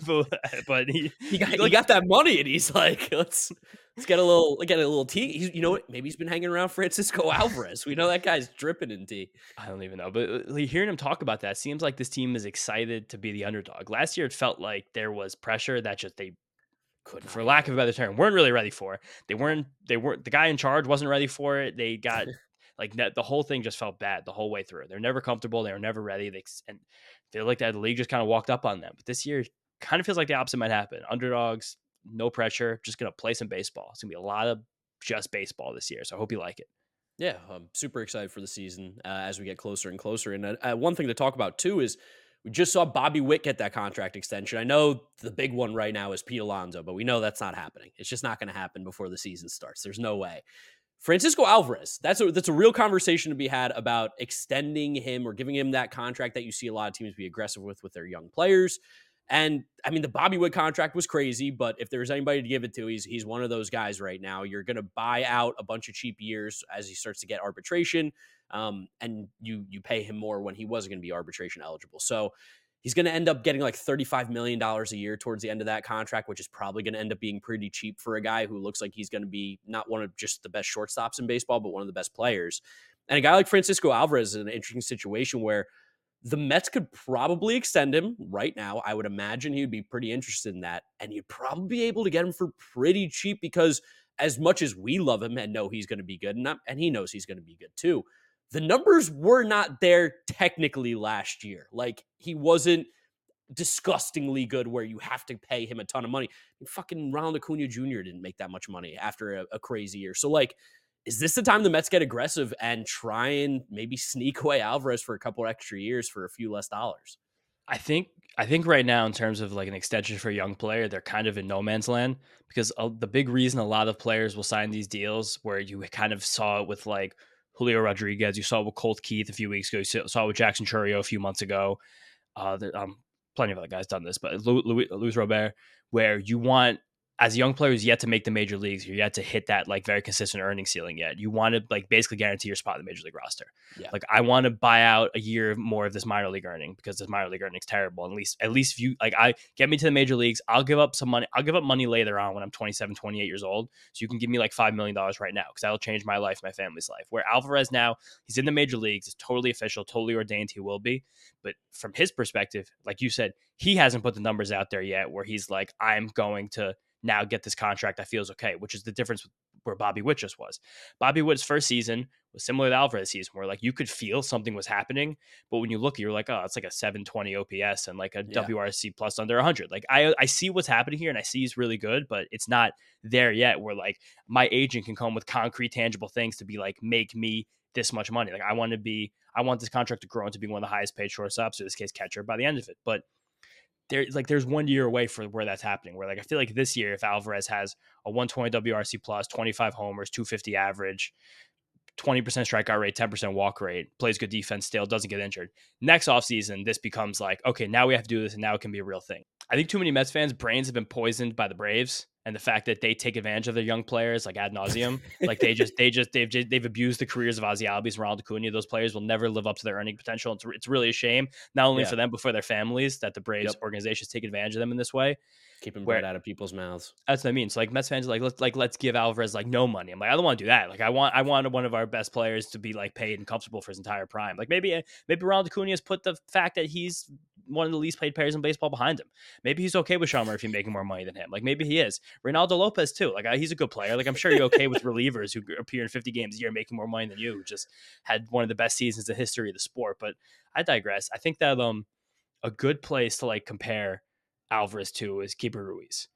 but he got that money, and he's like, let's get a little tea. You know what? Maybe he's been hanging around Francisco Alvarez. We know that guy's dripping in tea. I don't even know, but hearing him talk about that seems like this team is excited to be the underdog. Last year, it felt like there was pressure that just they couldn't, for lack of a better term, weren't really ready for. They weren't. The guy in charge wasn't ready for it. They got. Like the whole thing just felt bad the whole way through. They're never comfortable. They were never ready. And feel like that the league just kind of walked up on them. But this year kind of feels like the opposite might happen. Underdogs, no pressure, just going to play some baseball. It's going to be a lot of just baseball this year. So I hope you like it. Yeah, I'm super excited for the season as we get closer and closer. And one thing to talk about too is we just saw Bobby Witt get that contract extension. I know the big one right now is Pete Alonso, but we know that's not happening. It's just not going to happen before the season starts. There's no way. Francisco Alvarez, that's a real conversation to be had about extending him or giving him that contract that you see a lot of teams be aggressive with their young players. And I mean, the Bobby Witt contract was crazy, but if there's anybody to give it to, he's one of those guys right now. You're going to buy out a bunch of cheap years as he starts to get arbitration, and you pay him more when he wasn't going to be arbitration eligible. So he's going to end up getting like $35 million a year towards the end of that contract, which is probably going to end up being pretty cheap for a guy who looks like he's going to be not one of just the best shortstops in baseball, but one of the best players. And a guy like Francisco Alvarez is in an interesting situation where the Mets could probably extend him right now. I would imagine he would be pretty interested in that. And you'd probably be able to get him for pretty cheap because as much as we love him and know he's going to be good, and he knows he's going to be good too, the numbers were not there technically last year. Like, he wasn't disgustingly good where you have to pay him a ton of money. Fucking Ronald Acuna Jr. didn't make that much money after a crazy year. So, like, is this the time the Mets get aggressive and try and maybe sneak away Alvarez for a couple extra years for a few less dollars? I think right now, in terms of like an extension for a young player, they're kind of in no man's land because the big reason a lot of players will sign these deals where you kind of saw it with like Julio Rodriguez, you saw it with Colt Keith a few weeks ago, you saw it with Jackson Chourio a few months ago. Plenty of other guys done this, but Luis Robert, where you want, as a young player who's yet to make the major leagues, you're yet to hit that like very consistent earning ceiling yet. You want to like basically guarantee your spot in the major league roster. Yeah. Like, I want to buy out a year more of this minor league earning because this minor league earning is terrible. At least if you I get me to the major leagues, I'll give up some money. I'll give up money later on when I'm 27, 28 years old. So you can give me like $5 million right now because that'll change my life, my family's life. Where Alvarez now, he's in the major leagues. It's totally official, totally ordained he will be. But from his perspective, like you said, he hasn't put the numbers out there yet where he's like, I'm going to now get this contract that feels okay, which is the difference with where Bobby Witt just was. Bobby Witt's first season was similar to Alvarez's season, where like you could feel something was happening, but when you look, you're like, oh, it's like a 720 OPS and like a WRC plus under 100. Like I see what's happening here, and I see he's really good, but it's not there yet. Where like my agent can come with concrete, tangible things to be like, make me this much money. Like I want this contract to grow into being one of the highest paid shortstops, or this case catcher, by the end of it, but. There's 1 year away for where that's happening. Where like I feel like this year, if Alvarez has a 120 WRC plus, 25 homers, 250 average, 20% strikeout rate, 10% walk rate, plays good defense, still doesn't get injured. Next offseason, this becomes like, okay, now we have to do this, and now it can be a real thing. I think too many Mets fans' brains have been poisoned by the Braves and the fact that they take advantage of their young players like ad nauseum. Like they've abused the careers of Ozzy Albies and Ronald Acuna. Those players will never live up to their earning potential. It's really a shame, not only Yeah. for them but for their families, that the Braves Yep. organizations take advantage of them in this way. Keeping Where bread out of people's mouths. that's what I mean. So like Mets fans are let's give Alvarez like no money. I'm like, I don't want to do that. Like I want one of our best players to be like paid and comfortable for his entire prime. Like maybe Ronald Acuna has put the fact that he's one of the least paid players in baseball behind him. Maybe he's okay with Sean Murphy making more money than him. Like maybe he is. Reynaldo Lopez too. Like he's a good player. Like I'm sure you're okay with relievers who appear in 50 games a year making more money than you, who just had one of the best seasons in the history of the sport. But I digress. I think that a good place to like compare Alvarez to is Keeper Ruiz.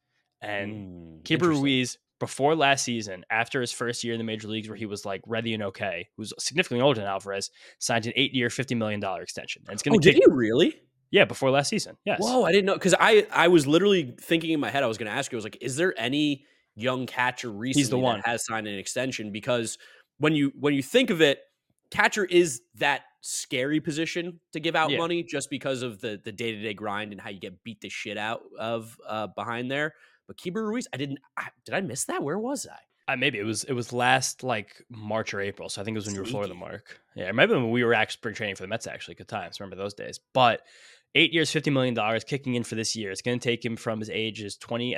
And Keeper Ruiz, before last season, after his first year in the major leagues where he was like ready and okay, who's significantly older than Alvarez, signed an 8-year, $50 million extension. And it's going to did he really? Yeah, before last season. Yes. Whoa, I didn't know. Because I was literally thinking in my head, I was going to ask you, I was like, is there any young catcher recently that has signed an extension? Because when you think of it, catcher is that scary position to give out money just because of the day-to-day grind and how you get beat the shit out of behind there. But Keeper Ruiz, did I miss that? Where was I? Maybe it was last like March or April. So I think it was when you were Florida, Mark. Yeah, it might have been when we were actually spring training for the Mets. Actually, good times. Remember those days. But 8 years, $50 million kicking in for this year. It's going to take him from his ages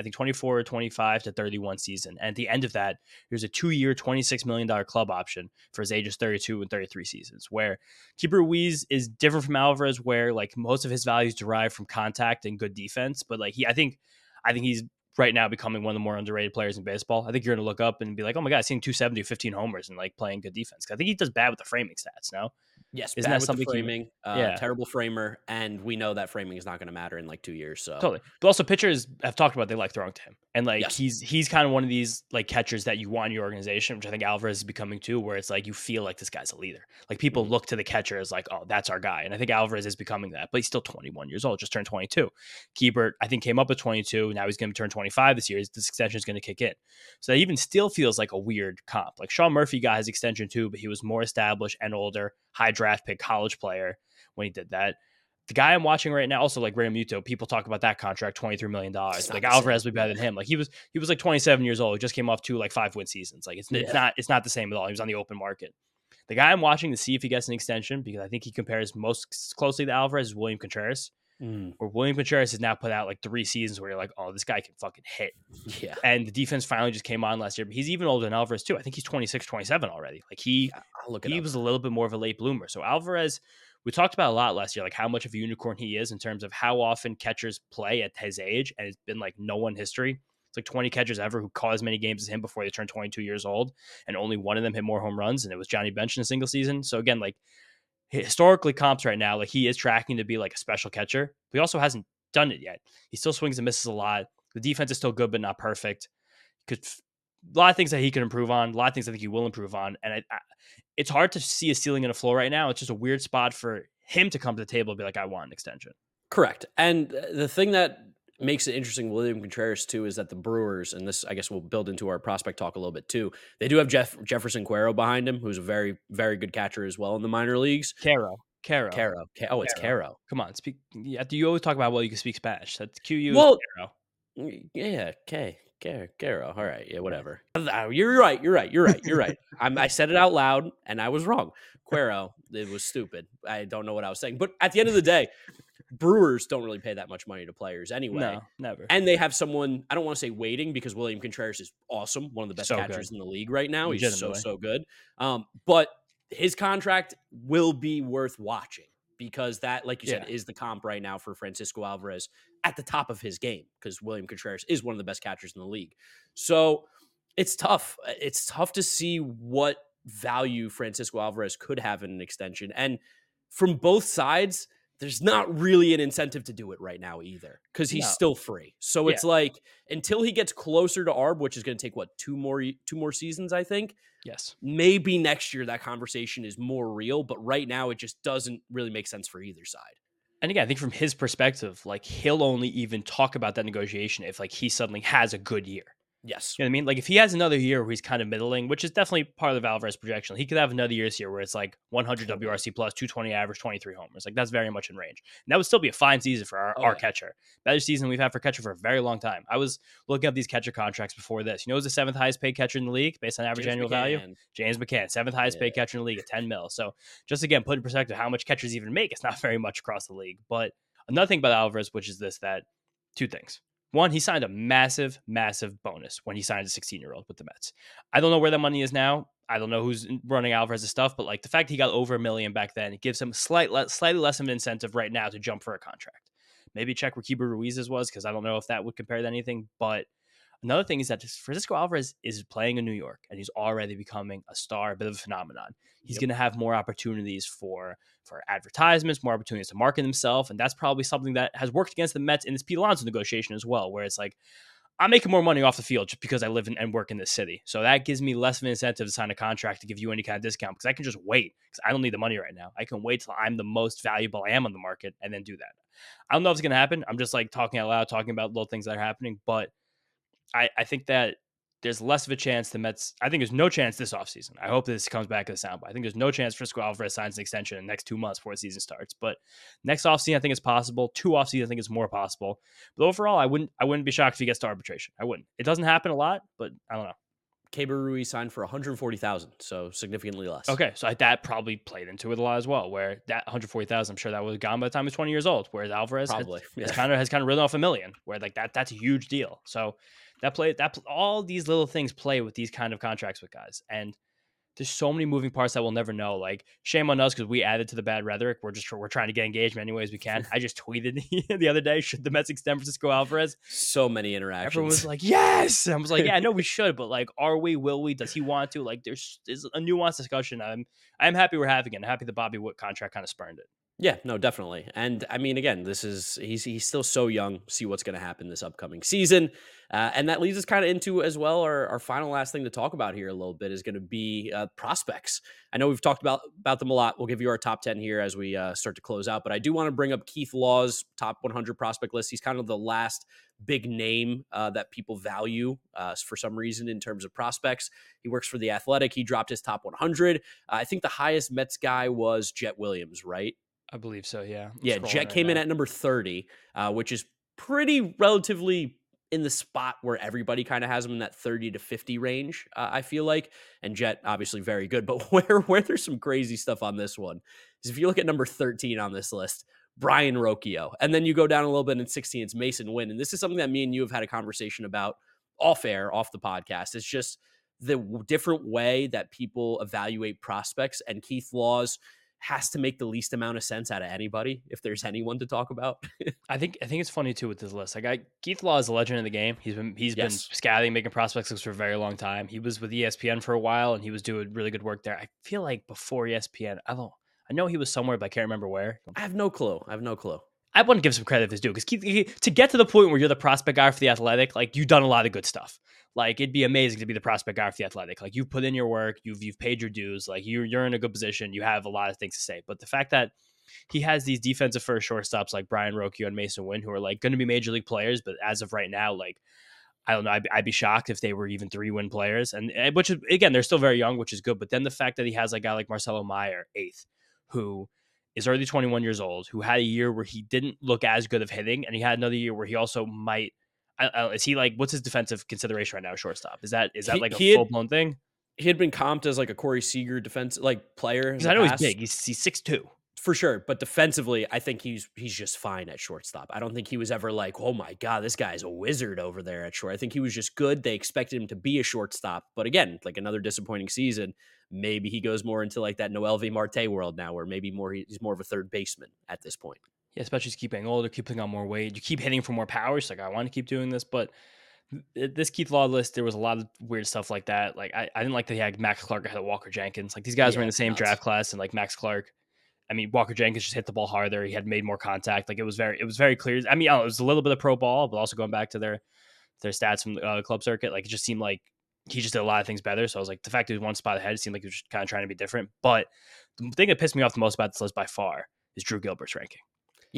24 or 25 to 31 season. And at the end of that, there's a 2-year, $26 million club option for his ages 32 and 33 seasons, where Keeper Ruiz is different from Alvarez, where like most of his values derive from contact and good defense. But like I think he's right now becoming one of the more underrated players in baseball. I think you're going to look up and be like, oh my God, I've seen 270, 15 homers and like playing good defense. I think he does bad with the framing stats, no? Yes, isn't bad that with something the framing? Terrible framer, and we know that framing is not going to matter in like 2 years. So totally, but also pitchers have talked about they like throwing to him, and like he's kind of one of these like catchers that you want in your organization, which I think Alvarez is becoming too, where it's like you feel like this guy's a leader. Like people look to the catcher as like, oh, that's our guy, and I think Alvarez is becoming that. But he's still 21 years old, just turned 22. Keibert, I think, came up at 22. Now he's going to turn 25 this year. This extension is going to kick in, so that even still feels like a weird comp. Like Sean Murphy got his extension too, but he was more established and older, high draft pick college player when he did that. The guy I'm watching right now, also like Realmuto, people talk about that contract, $23 million. Like Alvarez would be better than him. Like he was like 27 years old. He just came off 2 like 5-win seasons. Like it's not the same at all. He was on the open market. The guy I'm watching to see if he gets an extension, because I think he compares most closely to Alvarez, is William Contreras. Where William Contreras has now put out like 3 seasons where you're like, oh, this guy can fucking hit. Yeah. And the defense finally just came on last year. But he's even older than Alvarez too. I think he's 26, 27 already. Like he was a little bit more of a late bloomer. So Alvarez, we talked about a lot last year, like how much of a unicorn he is in terms of how often catchers play at his age. And it's been like no one history. It's like 20 catchers ever who caught as many games as him before they turned 22 years old. And only one of them hit more home runs. And it was Johnny Bench in a single season. So again, like historically comps right now, like he is tracking to be like a special catcher, but he also hasn't done it yet. He still swings and misses a lot. The defense is still good, but not perfect. A lot of things that he can improve on, a lot of things I think he will improve on. And it's hard to see a ceiling and a floor right now. It's just a weird spot for him to come to the table and be like, I want an extension. Correct. And the thing that makes it interesting, William Contreras too, is that the Brewers, and this I guess will build into our prospect talk a little bit too, they do have Jefferson Cuero behind him, who's a very, very good catcher as well in the minor leagues. Caro. Oh, it's Caro. Come on, speak. Yeah, you always talk about, well, you can speak Spanish. That's Q-U. Well, yeah, Caro. All right, yeah, whatever. You're right. I said it out loud, and I was wrong. Cuero, it was stupid. I don't know what I was saying. But at the end of the day, Brewers don't really pay that much money to players anyway. No, never. And they have someone, I don't want to say waiting, because William Contreras is awesome. One of the best catchers in the league right now. He's so good. But his contract will be worth watching, because that, like you said, is the comp right now for Francisco Alvarez at the top of his game, because William Contreras is one of the best catchers in the league. So it's tough. It's tough to see what value Francisco Alvarez could have in an extension. And from both sides, there's not really an incentive to do it right now either, because he's still free. So it's like, until he gets closer to ARB, which is going to take two more seasons, I think. Yes. Maybe next year that conversation is more real, but right now it just doesn't really make sense for either side. And again, I think from his perspective, like he'll only even talk about that negotiation if like he suddenly has a good year. Yes. You know what I mean? Like if he has another year where he's kind of middling, which is definitely part of the Alvarez projection, he could have another year this year where it's like 100 Totally. WRC plus, 220 average, 23 homers. Like that's very much in range. And that would still be a fine season for Oh our yeah. catcher. Better season we've had for catcher for a very long time. I was looking up these catcher contracts before this. You know who's the seventh highest paid catcher in the league based on average James annual value? McCann. James McCann, seventh highest Yeah. paid catcher in the league at 10 mil. So just again, put in perspective how much catchers even make. It's not very much across the league. But another thing about Alvarez, which is this, that two things. One, he signed a massive, massive bonus when he signed a 16-year-old with the Mets. I don't know where that money is now. I don't know who's running Alvarez's stuff, but like the fact he got over $1 million back then, it gives him slightly less of an incentive right now to jump for a contract. Maybe check where Keibert Ruiz's was, because I don't know if that would compare to anything. But another thing is that Francisco Alvarez is playing in New York, and he's already becoming a star, a bit of a phenomenon. He's going to have more opportunities for advertisements, more opportunities to market himself, and that's probably something that has worked against the Mets in this Pete Alonso negotiation as well, where it's like, I'm making more money off the field just because I live and work in this city. So that gives me less of an incentive to sign a contract to give you any kind of discount, because I can just wait, because I don't need the money right now. I can wait till I'm the most valuable I am on the market and then do that. I don't know if it's going to happen. I'm just like talking out loud, talking about little things that are happening, but I think that there's less of a chance the Mets. I think there's no chance this offseason. I hope this comes back to the soundbite. I think there's no chance Francisco Alvarez signs an extension in the next 2 months before the season starts. But next offseason, I think it's possible. 2 offseason, I think it's more possible. But overall, I wouldn't be shocked if he gets to arbitration. I wouldn't. It doesn't happen a lot, but I don't know. Keibert Ruiz signed for $140,000, so significantly less. Okay, so that probably played into it a lot as well. Where that 140,000, I'm sure that was gone by the time he was 20 years old. Whereas Alvarez Probably has kind of ridden off $1 million. Where like that's a huge deal. So all these little things play with these kind of contracts with guys, and there's so many moving parts that we'll never know. Like, shame on us because we added to the bad rhetoric. We're trying to get engagement any ways we can. I just tweeted the other day, should the Mets extend Francisco Alvarez? So many interactions. Everyone was like, yes. I was like, yeah, I know we should, but like, are we? Will we? Does he want to? Like, there's a nuanced discussion. I'm happy we're having it. I'm happy the Bobby Witt contract kind of spurned it. Yeah, no, definitely. And I mean, again, he's still so young. See what's going to happen this upcoming season. And that leads us kind of into as well. Our final last thing to talk about here a little bit is going to be prospects. I know we've talked about them a lot. We'll give you our top 10 here as we start to close out. But I do want to bring up Keith Law's top 100 prospect list. He's kind of the last big name that people value for some reason in terms of prospects. He works for The Athletic. He dropped his top 100. I think the highest Mets guy was Jet Williams, right? I believe so, yeah. Yeah, Jet came in at number 30, which is pretty relatively in the spot where everybody kind of has him in that 30 to 50 range, I feel like. And Jet, obviously very good. But where there's some crazy stuff on this one is if you look at number 13 on this list, Brian Rocchio. And then you go down a little bit in 16, it's Mason Wynn. And this is something that me and you have had a conversation about off air, off the podcast. It's just the different way that people evaluate prospects, and Keith Law's has to make the least amount of sense out of anybody if there's anyone to talk about. I think it's funny too with this list. Like Keith Law is a legend in the game. He's been scouting, making prospects lists for a very long time. He was with ESPN for a while, and he was doing really good work there. I feel like before ESPN, I know he was somewhere, but I can't remember where. I have no clue. I want to give some credit if this dude, because to get to the point where you're the prospect guy for The Athletic, like you've done a lot of good stuff. Like it'd be amazing to be the prospect guy for The Athletic. Like you've put in your work, you've paid your dues, like you're in a good position. You have a lot of things to say. But the fact that he has these defensive first shortstops like Brian Rocchio and Mason Wynn, who are like going to be major league players, but as of right now, like I don't know, I'd be shocked if they were even 3-win players. And which is, again, they're still very young, which is good. But then the fact that he has a guy like Marcelo Meyer, 8th, who is already 21 years old, who had a year where he didn't look as good of hitting, and he had another year where he also might. Is he like, what's his defensive consideration right now? Shortstop? Is that like a full blown thing? He had been comped as like a Corey Seager defense player. Because I know he's big. He's 6'2". For sure, but defensively, I think he's just fine at shortstop. I don't think he was ever like, oh my God, this guy's a wizard over there at short. I think he was just good. They expected him to be a shortstop. But again, like another disappointing season, maybe he goes more into like that Noelvi Marte world now, where maybe he's more of a third baseman at this point. Yeah, especially as you keep getting older, keep putting on more weight. You keep hitting for more power. It's like, I want to keep doing this. But this Keith Law list, there was a lot of weird stuff like that. Like I didn't like that he had Max Clark ahead of Walker Jenkins. Like these guys were in the same draft class, and like Max Clark, I mean, Walker Jenkins just hit the ball harder. He had made more contact. Like it was very clear. I mean, it was a little bit of pro ball, but also going back to their stats from the club circuit, like it just seemed like he just did a lot of things better. So I was like, the fact that he was one spot ahead, it seemed like he was just kind of trying to be different. But the thing that pissed me off the most about this list by far is Drew Gilbert's ranking. Yeah.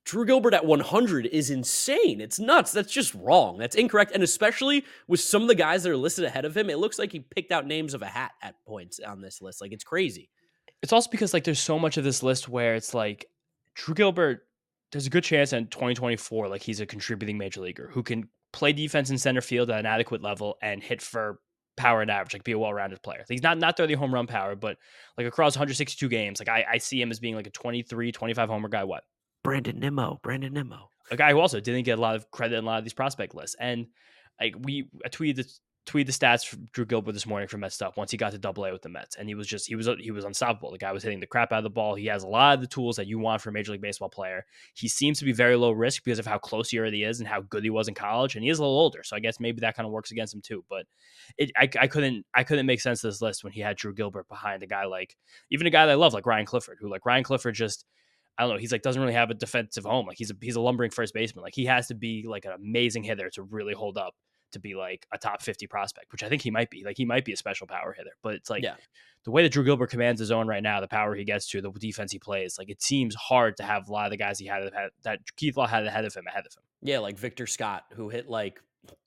Drew Gilbert at 100 is insane. It's nuts. That's just wrong. That's incorrect. And especially with some of the guys that are listed ahead of him, it looks like he picked out names of a hat at points on this list. Like, it's crazy. It's also because like there's so much of this list where it's like Drew Gilbert, there's a good chance in 2024, like he's a contributing major leaguer who can play defense in center field at an adequate level and hit for power and average, like be a well-rounded player. He's not 30 home run power, but like across 162 games, like I see him as being like a 23, 25 homer guy. What? Brandon Nimmo. A guy who also didn't get a lot of credit in a lot of these prospect lists. And like I tweeted the stats from Drew Gilbert this morning from Mets Stuff once he got to Double A with the Mets, and he was unstoppable. The guy was hitting the crap out of the ball. He has a lot of the tools that you want for a Major League Baseball player. He seems to be very low risk because of how close he already is and how good he was in college, and he is a little older, so I guess maybe that kind of works against him too. But I couldn't make sense of this list when he had Drew Gilbert behind a guy like even a guy that I love like Ryan Clifford, who like Ryan Clifford just I don't know. He's like doesn't really have a defensive home. Like he's a lumbering first baseman. Like he has to be like an amazing hitter to really hold up to be like a top 50 prospect, which I think he might be. Like he might be a special power hitter. But it's like the way that Drew Gilbert commands his own right now, the power he gets to, the defense he plays, like it seems hard to have a lot of the guys he had that Keith Law had ahead of him. Yeah, like Victor Scott, who hit like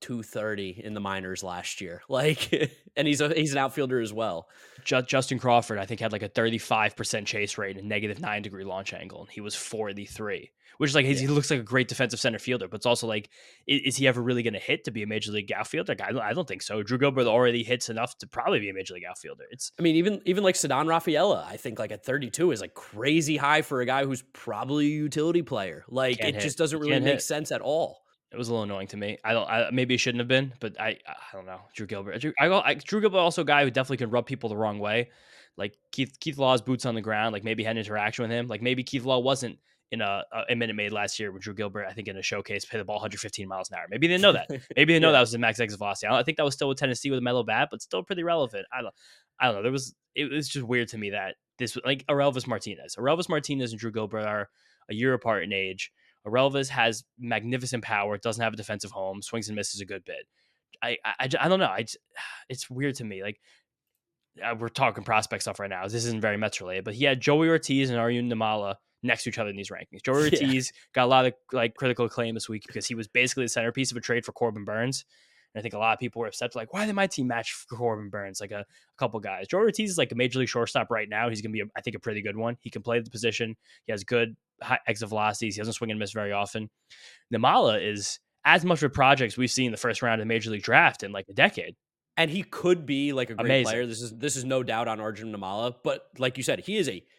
230 in the minors last year. Like, and he's an outfielder as well. Justin Crawford, I think, had like a 35% chase rate and -9 degree launch angle, and he was 43, which is like he looks like a great defensive center fielder. But it's also like, is he ever really going to hit to be a major league outfielder? Like, I don't think so. Drew Gilbert already hits enough to probably be a major league outfielder. I mean, even like Ceddanne Rafaela, I think like at 32 is like crazy high for a guy who's probably a utility player. Like it just doesn't really make sense at all. It was a little annoying to me. Maybe it shouldn't have been, but I don't know. Drew Gilbert. Drew Gilbert also a guy who definitely can rub people the wrong way. Like Keith Law's boots on the ground. Like maybe had an interaction with him. Like maybe Keith Law wasn't in a Minute Maid last year with Drew Gilbert. I think in a showcase hit the ball 115 miles an hour. Maybe they didn't know that. Maybe they know that was the max exit velocity. I think that was still with Tennessee with a mellow bat, but still pretty relevant. I don't know. It was just weird to me that this was like Aurelvis Martinez and Drew Gilbert are a year apart in age. Aurelvis has magnificent power, doesn't have a defensive home, swings and misses a good bit. I don't know. It's weird to me. Like we're talking prospect stuff right now. This isn't very Mets related, but he had Joey Ortiz and Arjun Nimala next to each other in these rankings. Joey Ortiz got a lot of like critical acclaim this week because he was basically the centerpiece of a trade for Corbin Burns. And I think a lot of people were upset, like, why did my team match for Corbin Burns? Like a couple guys. Joey Ortiz is like a major league shortstop right now. He's going to be, I think, a pretty good one. He can play the position. He has good high exit velocities. He doesn't swing and miss very often. Nimala is as much of a project as we've seen in the first round of the major league draft in like a decade. And he could be like a great player. This is no doubt on Arjun Nimala. But like you said, he is a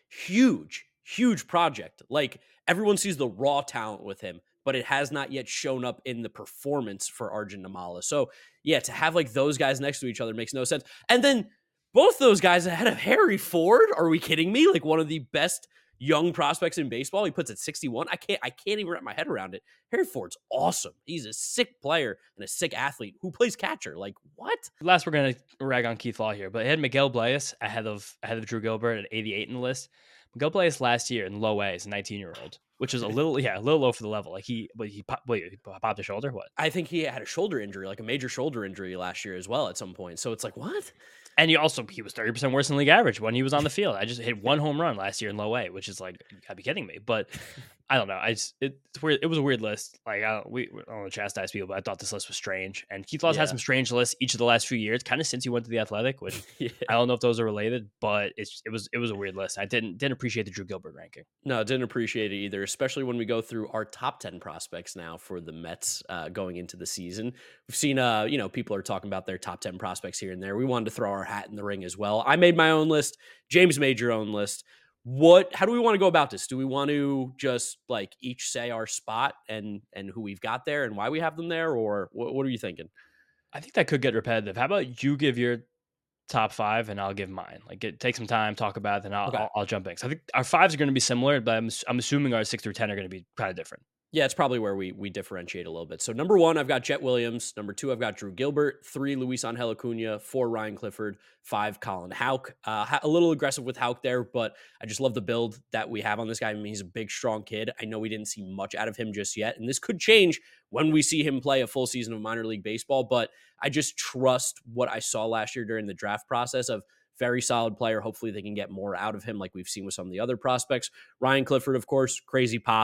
huge project. Like everyone sees the raw talent with him, but it has not yet shown up in the performance for Arjun Nimala. So yeah, to have like those guys next to each other makes no sense. And then both those guys ahead of Harry Ford. Are we kidding me? Like one of the best young prospects in baseball. He puts at 61. I can't even wrap my head around it. Harry Ford's awesome. He's a sick player and a sick athlete who plays catcher. Like what? Last, we're gonna rag on Keith Law here, but he had Miguel Bleis ahead of Drew Gilbert at 88 in the list. Miguel Bleis last year in low A is a 19-year-old, which is a little low for the level. Like he popped a shoulder. What? I think he had a shoulder injury, like a major shoulder injury last year as well at some point. So it's like what? And he was 30% worse than league average when he was on the field. I just hit one home run last year in low A, which is like, you gotta be kidding me. But I don't know. It's weird. It was a weird list. Like I don't want to chastise people, but I thought this list was strange. And Keith Law's had some strange lists each of the last few years, kind of since he went to the Athletic, which I don't know if those are related, but it was a weird list. I didn't appreciate the Drew Gilbert ranking. No, didn't appreciate it either, especially when we go through our top 10 prospects now for the Mets going into the season. We've seen people are talking about their top 10 prospects here and there. We wanted to throw our hat in the ring as well. I made my own list. James made your own list. How do we want to go about this? Do we want to just like each say our spot and who we've got there and why we have them there, or what are you thinking? I think that could get repetitive. How about you give your top 5 and I'll give mine? Like take some time, talk about it, and I'll jump in. So I think our 5s are going to be similar, but I'm assuming our 6 through 10 are going to be kind of different. Yeah, it's probably where we differentiate a little bit. So number 1, I've got Jet Williams. Number 2, I've got Drew Gilbert. 3, Luis Angel Acuna. 4, Ryan Clifford. 5, Colin Houck. A little aggressive with Houck there, but I just love the build that we have on this guy. I mean, he's a big, strong kid. I know we didn't see much out of him just yet, and this could change when we see him play a full season of minor league baseball, but I just trust what I saw last year during the draft process of very solid player. Hopefully they can get more out of him like we've seen with some of the other prospects. Ryan Clifford, of course, crazy pop.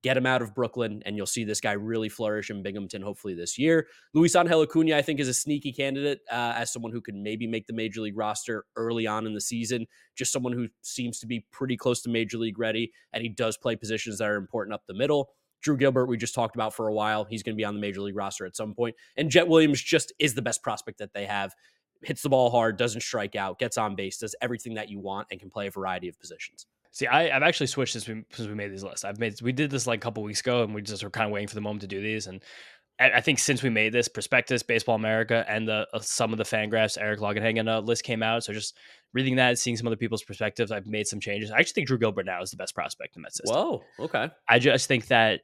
Get him out of Brooklyn, and you'll see this guy really flourish in Binghamton hopefully this year. Luis Angel Acuna, I think, is a sneaky candidate as someone who could maybe make the Major League roster early on in the season. Just someone who seems to be pretty close to Major League ready, and he does play positions that are important up the middle. Drew Gilbert, we just talked about for a while. He's going to be on the Major League roster at some point. And Jet Williams just is the best prospect that they have. Hits the ball hard, doesn't strike out, gets on base, does everything that you want, and can play a variety of positions. See, I've actually switched since we made these lists. We did this like a couple weeks ago, and we just were kind of waiting for the moment to do these. And I think since we made this, Prospectus, Baseball America, and some of the Fangraphs, Eric Longenhagen list came out. So just reading that, seeing some other people's perspectives, I've made some changes. I actually think Drew Gilbert now is the best prospect in that system. Whoa, okay. I just think that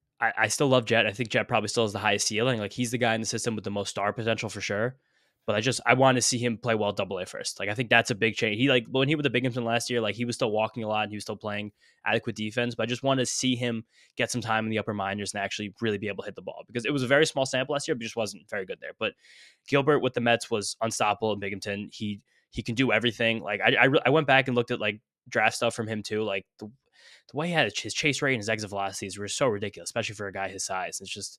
I still love Jet. I think Jet probably still has the highest ceiling. Like he's the guy in the system with the most star potential for sure. But I want to see him play well AA first. Like I think that's a big change. He like when he was the Binghamton last year, like he was still walking a lot and he was still playing adequate defense. But I just want to see him get some time in the upper minors and actually really be able to hit the ball because it was a very small sample last year, but just wasn't very good there. But Gilbert with the Mets was unstoppable in Binghamton. He can do everything. Like I went back and looked at like draft stuff from him too. Like the way he had his chase rate and his exit velocities were so ridiculous, especially for a guy his size. It's just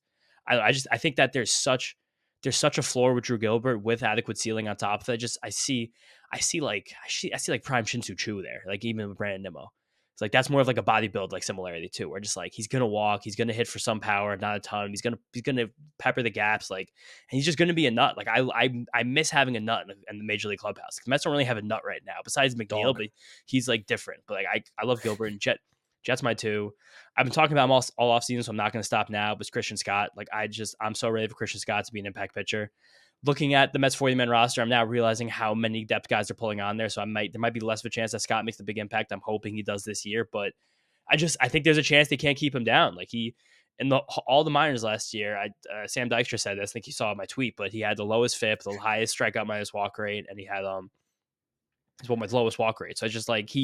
I think that there's such a floor with Drew Gilbert with adequate ceiling on top of it. Just I see like prime Shin-Soo Choo there, like even with Brandon Nimmo. It's like that's more of like a body build like similarity too, where just like he's gonna walk, he's gonna hit for some power, not a ton. He's gonna pepper the gaps, like, and he's just gonna be a nut. Like I miss having a nut in the Major League clubhouse. The Mets don't really have a nut right now, besides McNeil, but he's like different. But like I love Gilbert and Jet's my two. I've been talking about him all off season, so I'm not going to stop now. But it's Christian Scott. Like I'm so ready for Christian Scott to be an impact pitcher. Looking at the Mets 40-man roster, I'm now realizing how many depth guys are pulling on there. So there might be less of a chance that Scott makes the big impact I'm hoping he does this year. But I think there's a chance they can't keep him down. Like he in all the minors last year, Sam Dykstra said this. I think he saw my tweet, but he had the lowest FIP, the highest strikeout minus walk rate, and he had his one with lowest walk rate. So it's just like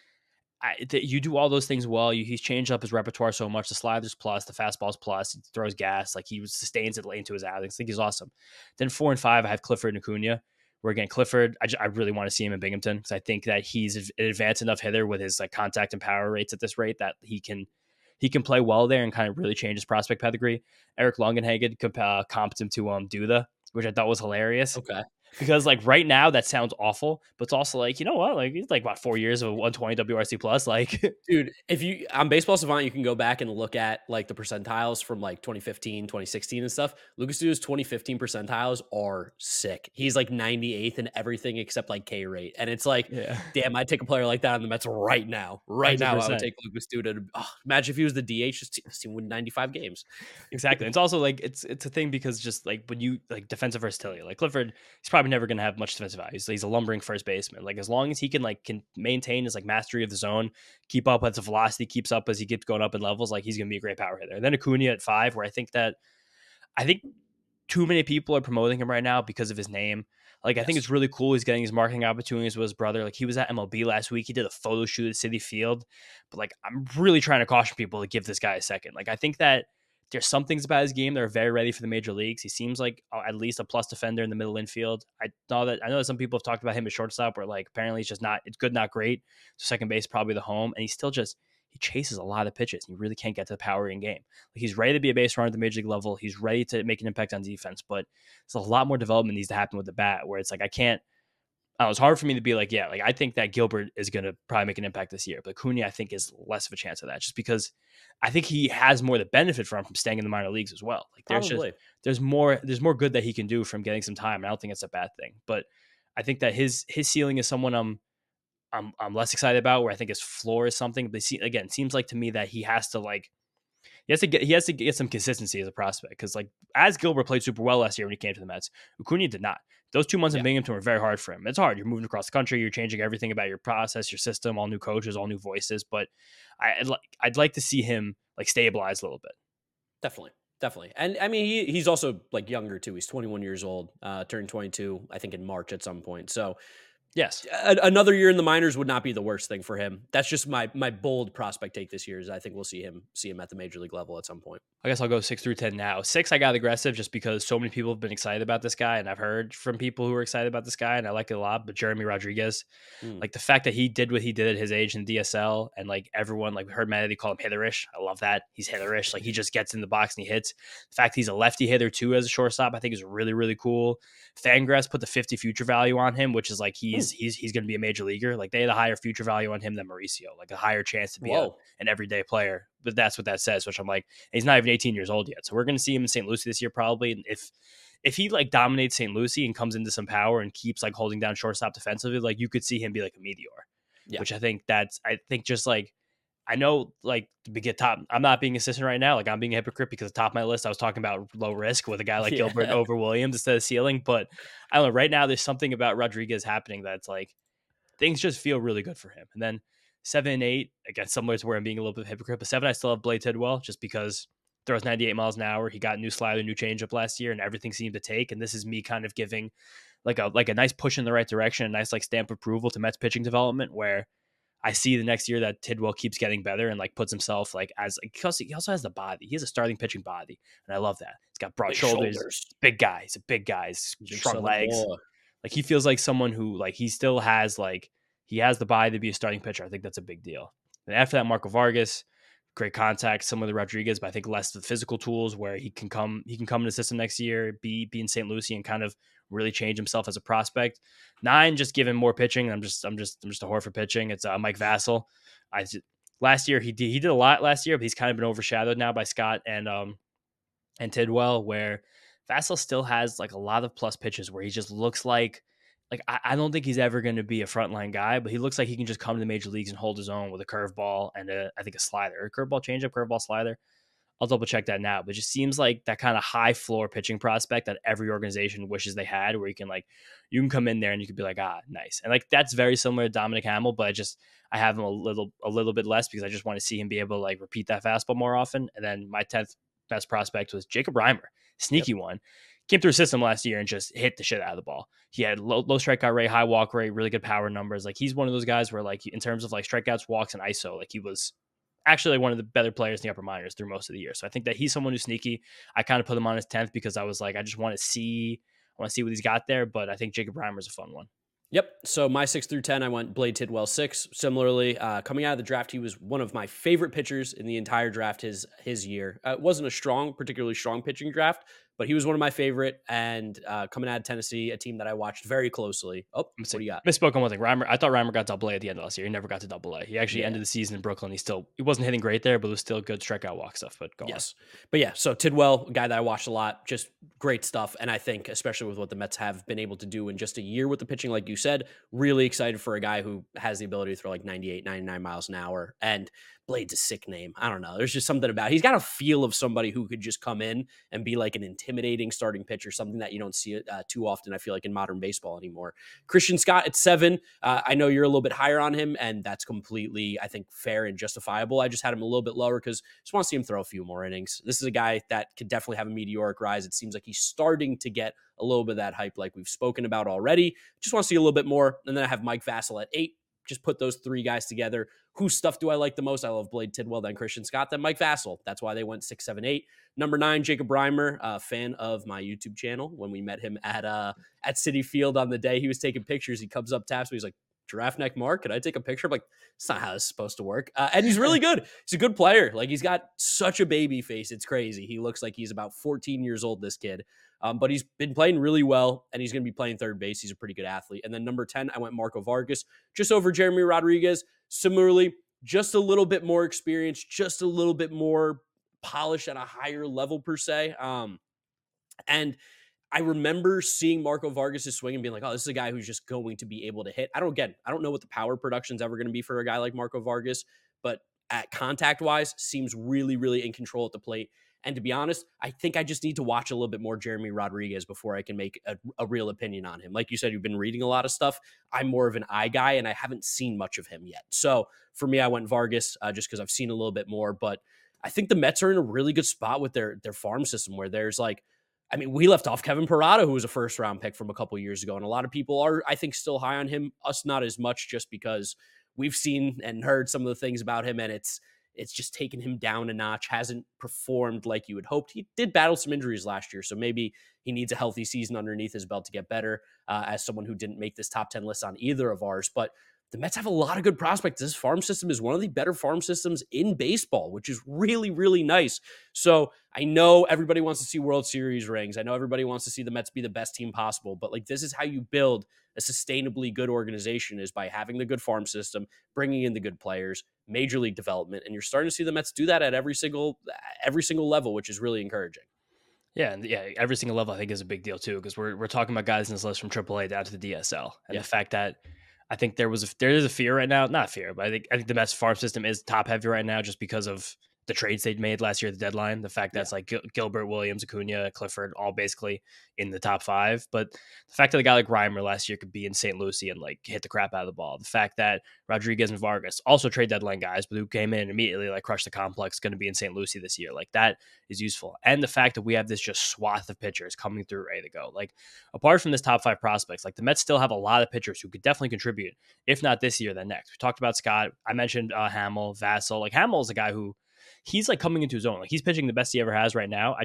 you do all those things well. He's changed up his repertoire so much. The sliders plus, the fastballs plus, he throws gas. Like he sustains it late into his outings. I think he's awesome. Then 4 and 5, I have Clifford and Acuna. Where again, Clifford, I really want to see him in Binghamton because I think that he's an advanced enough hitter with his like contact and power rates at this rate that he can play well there and kind of really change his prospect pedigree. Eric Longenhagen comped him to Duda, which I thought was hilarious. Okay. Because like right now that sounds awful, but it's also like, you know what? Like it's like about 4 years of 120 WRC plus. Like, dude, if you on Baseball Savant, you can go back and look at like the percentiles from like 2015, 2016 and stuff. Lucas Duda's 2015 percentiles are sick. He's like 98th in everything except like K rate. And it's like, damn, I'd take a player like that on the Mets right now. Right 100%. Now, I would take Lucas Duda. Imagine if he was the DH, this team win 95 games. Exactly. It's also like, it's a thing because just like when you like defensive versatility, like Clifford, he's probably never going to have much defensive value. He's a lumbering first baseman. Like as long as he can maintain his like mastery of the zone, keep up as the velocity keeps up as he keeps going up in levels, like he's going to be a great power hitter. And then Acuna at 5, where I think too many people are promoting him right now because of his name. Like, I think it's really cool. He's getting his marketing opportunities with his brother. Like, he was at MLB last week. He did a photo shoot at Citi Field. But, like, I'm really trying to caution people to give this guy a second. Like, I think that there's some things about his game that are very ready for the major leagues. He seems like at least a plus defender in the middle infield. I know that some people have talked about him as shortstop, where, like, apparently it's good, not great. So second base, probably the home. And he's still he chases a lot of pitches. And you really can't get to the power in game. Like, he's ready to be a base runner at the major league level. He's ready to make an impact on defense, but there's a lot more development needs to happen with the bat, where it's like, it's hard for me to be like, yeah, like I think that Gilbert is going to probably make an impact this year, but Acuna, I think, is less of a chance of that, just because I think he has more to benefit from staying in the minor leagues as well. Like there's more good that he can do from getting some time. And I don't think it's a bad thing, but I think that his ceiling is someone I'm less excited about, where I think his floor is something. But it seems like to me that he has to get some consistency as a prospect, because like as Gilbert played super well last year when he came to the Mets, Acuna did not. Those 2 months in Binghamton were very hard for him. It's hard. You're moving across the country. You're changing everything about your process, your system, all new coaches, all new voices. But I'd like to see him like stabilize a little bit. Definitely. And I mean, he's also like younger too. He's 21 years old, turned 22, I think in March at some point. So Yes. Another year in the minors would not be the worst thing for him. That's just my bold prospect take this year. Is I think we'll see him at the major league level at some point. I guess I'll go 6 through 10 now. 6, I got aggressive just because so many people have been excited about this guy, and I've heard from people who are excited about this guy, and I like it a lot. But Jeremy Rodriguez, Mm. like the fact that he did what he did at his age in DSL, and like everyone, like we heard Matt call him hitterish. I love that. He's hitterish. Like he just gets in the box and he hits. The fact he's a lefty hitter too as a shortstop, I think is really, really cool. Fangraphs put the 50 future value on him, which is like he's going to be a major leaguer. Like they had a higher future value on him than Mauricio, like a higher chance to be an everyday player. But that's what that says, which I'm like, he's not even 18 years old yet. So we're going to see him in St. Lucie this year probably. And if he like dominates St. Lucie and comes into some power and keeps like holding down shortstop defensively, like you could see him be like a meteor. Yeah. Which I think just like, I know like to get top, I'm not being assistant right now. Like I'm being a hypocrite because the top of my list, I was talking about low risk with a guy like Gilbert over Williams instead of ceiling. But I don't know, right now there's something about Rodriguez happening that's like, things just feel really good for him. And then 7 and 8, again, somewhere to where I'm being a little bit of a hypocrite, but 7, I still have Blade Tidwell just because throws 98 miles an hour. He got new slider, new changeup last year, and everything seemed to take. And this is me kind of giving like a nice push in the right direction, a nice like stamp of approval to Mets pitching development, where I see the next year that Tidwell keeps getting better and like puts himself like as because he also has the body. He has a starting pitching body, and I love that. He's got broad shoulders, big guy. He's a big guy. He's strong legs. Like he feels like someone who like he still has like he has the body to be a starting pitcher. I think that's a big deal. And after that, Marco Vargas, great contact, similar to Rodriguez, but I think less of the physical tools where he can come in the system next year, be in St. Lucie and kind of really change himself as a prospect. 9, just give him more pitching. I'm just a whore for pitching. It's Mike Vasil. Last year he did a lot last year, but he's kind of been overshadowed now by Scott and Tidwell, where Vasil still has like a lot of plus pitches where he just looks like I don't think he's ever going to be a frontline guy, but he looks like he can just come to the major leagues and hold his own with a curveball and I think a slider, a curveball changeup, curveball slider. I'll double check that now, but it just seems like that kind of high floor pitching prospect that every organization wishes they had, where you can come in there and you could be like, nice. And like, that's very similar to Dominic Hamill, but I have him a little bit less because I just want to see him be able to like repeat that fastball more often. And then my 10th best prospect was Jacob Reimer, sneaky one. Came through a system last year and just hit the shit out of the ball. He had low strikeout rate, high walk rate, really good power numbers. Like he's one of those guys where like in terms of like strikeouts, walks, and ISO, like he was actually like one of the better players in the upper minors through most of the year. So I think that he's someone who's sneaky. I kind of put him on his 10th because I was like, I want to see what he's got there. But I think Jacob Reimer is a fun one. Yep. So my 6 through 10, I went Blade Tidwell 6. Similarly, coming out of the draft, he was one of my favorite pitchers in the entire draft his year. It wasn't a particularly strong pitching draft, but he was one of my favorite. And coming out of Tennessee, a team that I watched very closely. Oh, what do you got? Misspoke on one thing. I thought Reimer got double A at the end of last year. He never got to double A. He actually ended the season in Brooklyn. He wasn't hitting great there, but it was still good strikeout walk stuff. But go on. But yeah, so Tidwell, a guy that I watched a lot, just great stuff. And I think, especially with what the Mets have been able to do in just a year with the pitching, like you said, really excited for a guy who has the ability to throw like 98, 99 miles an hour. And Blade's a sick name. I don't know. There's just something about he's got a feel of somebody who could just come in and be like an intimidating starting pitcher, something that you don't see too often, I feel like, in modern baseball anymore. Christian Scott at 7. I know you're a little bit higher on him, and that's completely, I think, fair and justifiable. I just had him a little bit lower because I just want to see him throw a few more innings. This is a guy that could definitely have a meteoric rise. It seems like he's starting to get a little bit of that hype like we've spoken about already. Just want to see a little bit more. And then I have Mike Vasil at 8. Just put those 3 guys together. Whose stuff do I like the most? I love Blade Tidwell, then Christian Scott, then Mike Vasil. That's why they went 6, 7, 8. Number 9, Jacob Reimer, a fan of my YouTube channel. When we met him at Citi Field on the day he was taking pictures, he comes up, taps me. He's like, Giraffe Neck Mark, can I take a picture? I'm like, it's not how it's supposed to work. And he's really good. He's a good player. Like, he's got such a baby face. It's crazy. He looks like he's about 14 years old, this kid. But he's been playing really well, and he's going to be playing third base. He's a pretty good athlete. And then number 10, I went Marco Vargas, just over Jeremy Rodriguez. Similarly, just a little bit more experience, just a little bit more polished at a higher level, per se. And I remember seeing Marco Vargas' swing and being like, oh, this is a guy who's just going to be able to hit. I don't know what the power production's ever going to be for a guy like Marco Vargas, but at contact-wise, seems really, really in control at the plate. And to be honest, I think I just need to watch a little bit more Jeremy Rodriguez before I can make a real opinion on him. Like you said, you've been reading a lot of stuff. I'm more of an eye guy, and I haven't seen much of him yet. So for me, I went Vargas just because I've seen a little bit more. But I think the Mets are in a really good spot with their farm system where there's like I mean, we left off Kevin Parada, who was a first round pick from a couple years ago. And a lot of people are, I think, still high on him. Us, not as much, just because we've seen and heard some of the things about him. And it's just taken him down a notch, hasn't performed like you had hoped. He did battle some injuries last year. So maybe he needs a healthy season underneath his belt to get better, as someone who didn't make this top 10 list on either of ours. But the Mets have a lot of good prospects. This farm system is one of the better farm systems in baseball, which is really, really nice. So I know everybody wants to see World Series rings. I know everybody wants to see the Mets be the best team possible, but like, this is how you build a sustainably good organization, is by having the good farm system, bringing in the good players, major league development. And you're starting to see the Mets do that at every single level, which is really encouraging. Yeah, and every single level I think is a big deal too, because we're talking about guys in this list from AAA down to the DSL, and the fact that I think there is a fear right now, not fear, but I think the Mets farm system is top heavy right now just because of the trades they made last year at the deadline. The fact that it's like Gilbert, Williams, Acuna, Clifford, all basically in the top 5. But the fact that a guy like Reimer last year could be in St. Lucie and like hit the crap out of the ball. The fact that Rodriguez and Vargas, also trade deadline guys, but who came in and immediately like crushed the complex, going to be in St. Lucie this year. Like, that is useful. And the fact that we have this just swath of pitchers coming through ready to go. Like, apart from this top 5 prospects, like the Mets still have a lot of pitchers who could definitely contribute, if not this year, then next. We talked about Scott. I mentioned Hamill, Vassell. Like, Hamill is a guy who he's like coming into his own. Like, he's pitching the best he ever has right now.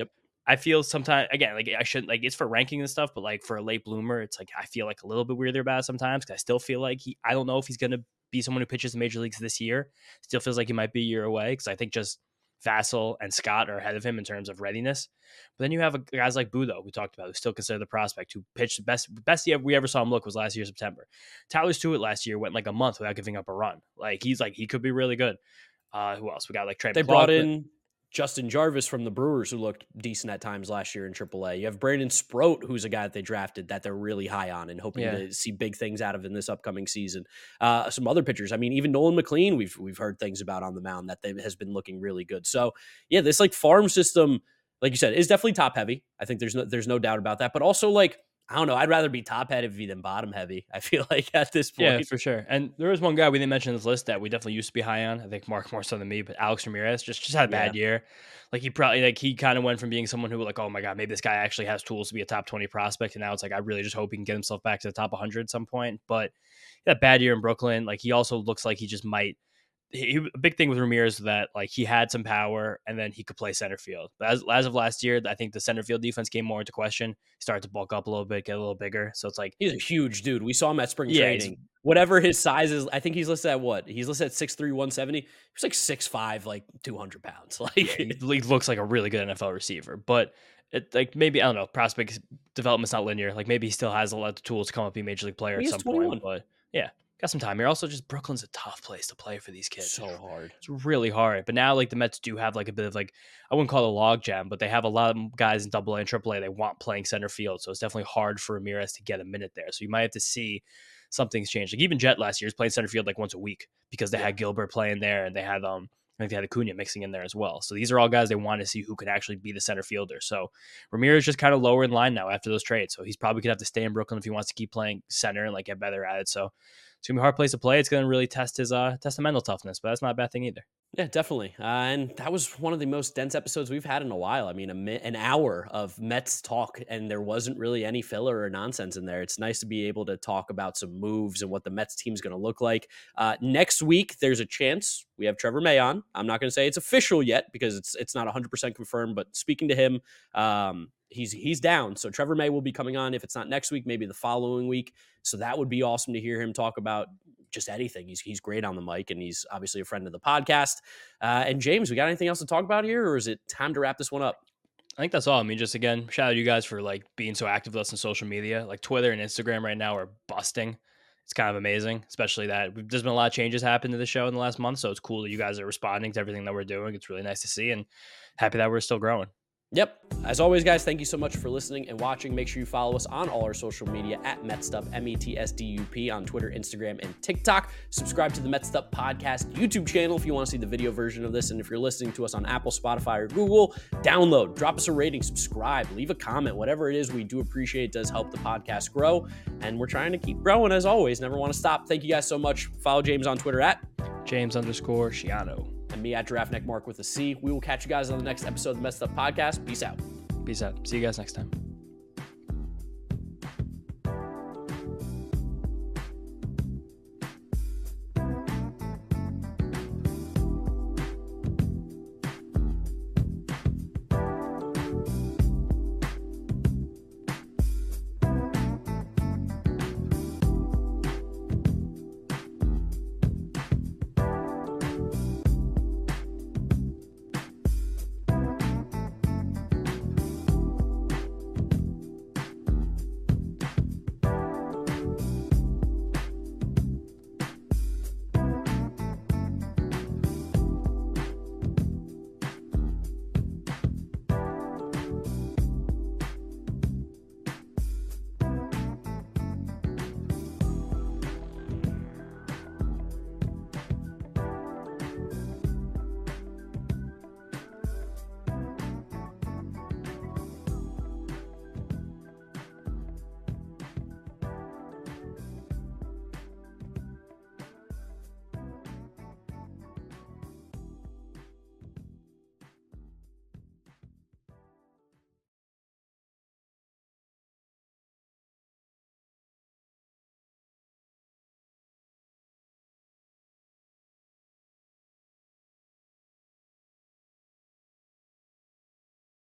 I feel sometimes, again, like I shouldn't, like, it's for ranking and stuff, but like for a late bloomer, it's like I feel like a little bit weirder about it sometimes, because I still feel like I don't know if he's going to be someone who pitches the major leagues this year. Still feels like he might be a year away, because I think just Vassell and Scott are ahead of him in terms of readiness. But then you have guys like Budo, we talked about, who's still considered the prospect, who pitched the best we ever saw him look was last year, September. Tyler Stewart last year went like a month without giving up a run. Like, he could be really good. Who else? We got like Trey. They brought in Justin Jarvis from the Brewers, who looked decent at times last year in AAA. You have Brandon Sproat, who's a guy that they drafted that they're really high on and hoping to see big things out of in this upcoming season. Some other pitchers. I mean, even Nolan McLean, we've heard things about on the mound that has been looking really good. So yeah, this like farm system, like you said, is definitely top heavy. I think there's no doubt about that. But also, like, I don't know, I'd rather be top heavy than bottom heavy, I feel like, at this point. Yeah, for sure. And there was one guy we didn't mention in this list that we definitely used to be high on. I think Mark more so than me, but Alex Ramirez just had a bad year. Like, he kind of went from being someone who, like, oh my God, maybe this guy actually has tools to be a top 20 prospect. And now it's like, I really just hope he can get himself back to the top 100 at some point. But that bad year in Brooklyn, like, he also looks like he just might. A big thing with Ramirez is that, like, he had some power and then he could play center field. But as of last year, I think the center field defense came more into question. He started to bulk up a little bit, get a little bigger. So it's like, he's a huge dude. We saw him at spring training. Whatever his size is, I think he's listed at what? He's listed at 6'3", 170. He's like 6'5", like 200 pounds. Like, he looks like a really good NFL receiver. But it, like, maybe, I don't know, prospect development's not linear. Like, maybe he still has a lot of tools to come up, be a major league player at some 21. Point. But yeah. Got some time here. Also, just Brooklyn's a tough place to play for these kids. So hard. It's really hard. But now, like, the Mets do have like a bit of, like, I wouldn't call it a log jam, but they have a lot of guys in AA and AAA. They want playing center field, so it's definitely hard for Ramirez to get a minute there. So you might have to see something's changed. Like, even Jet last year was playing center field like once a week because they had Gilbert playing there, and they had I think they had Acuna mixing in there as well. So these are all guys they want to see who can actually be the center fielder. So Ramirez just kind of lower in line now after those trades. So he's probably gonna have to stay in Brooklyn if he wants to keep playing center and like get better at it. So it's going to be a hard place to play. It's going to really test his mental toughness, but that's not a bad thing either. Yeah, definitely. And that was one of the most dense episodes we've had in a while. I mean, an hour of Mets talk, and there wasn't really any filler or nonsense in there. It's nice to be able to talk about some moves and what the Mets team's going to look like. Next week, there's a chance we have Trevor May on. I'm not going to say it's official yet because it's not 100% confirmed, but speaking to him, he's down. So Trevor May will be coming on. If it's not next week, maybe the following week. So that would be awesome to hear him talk about just anything. He's great on the mic, and he's obviously a friend of the podcast. And James, we got anything else to talk about here, or is it time to wrap this one up? I think that's all. I mean, just again, shout out to you guys for like being so active with us on social media. Like Twitter and Instagram right now are busting. It's kind of amazing, especially that there's been a lot of changes happen to the show in the last month. So it's cool that you guys are responding to everything that we're doing. It's really nice to see, and happy that we're still growing. Yep. As always, guys, thank you so much for listening and watching. Make sure you follow us on all our social media at MetsStup, METSDUP on Twitter, Instagram, and TikTok. Subscribe to the MetsStup Podcast YouTube channel if you want to see the video version of this. And if you're listening to us on Apple, Spotify, or Google, download, drop us a rating, subscribe, leave a comment, whatever it is. We do appreciate it. Does help the podcast grow. And we're trying to keep growing as always. Never want to stop. Thank you guys so much. Follow James on Twitter at James_Shiano. And me at Giraffe Neck Mark with a C. We will catch you guys on the next episode of the Messed Up Podcast. Peace out. Peace out. See you guys next time.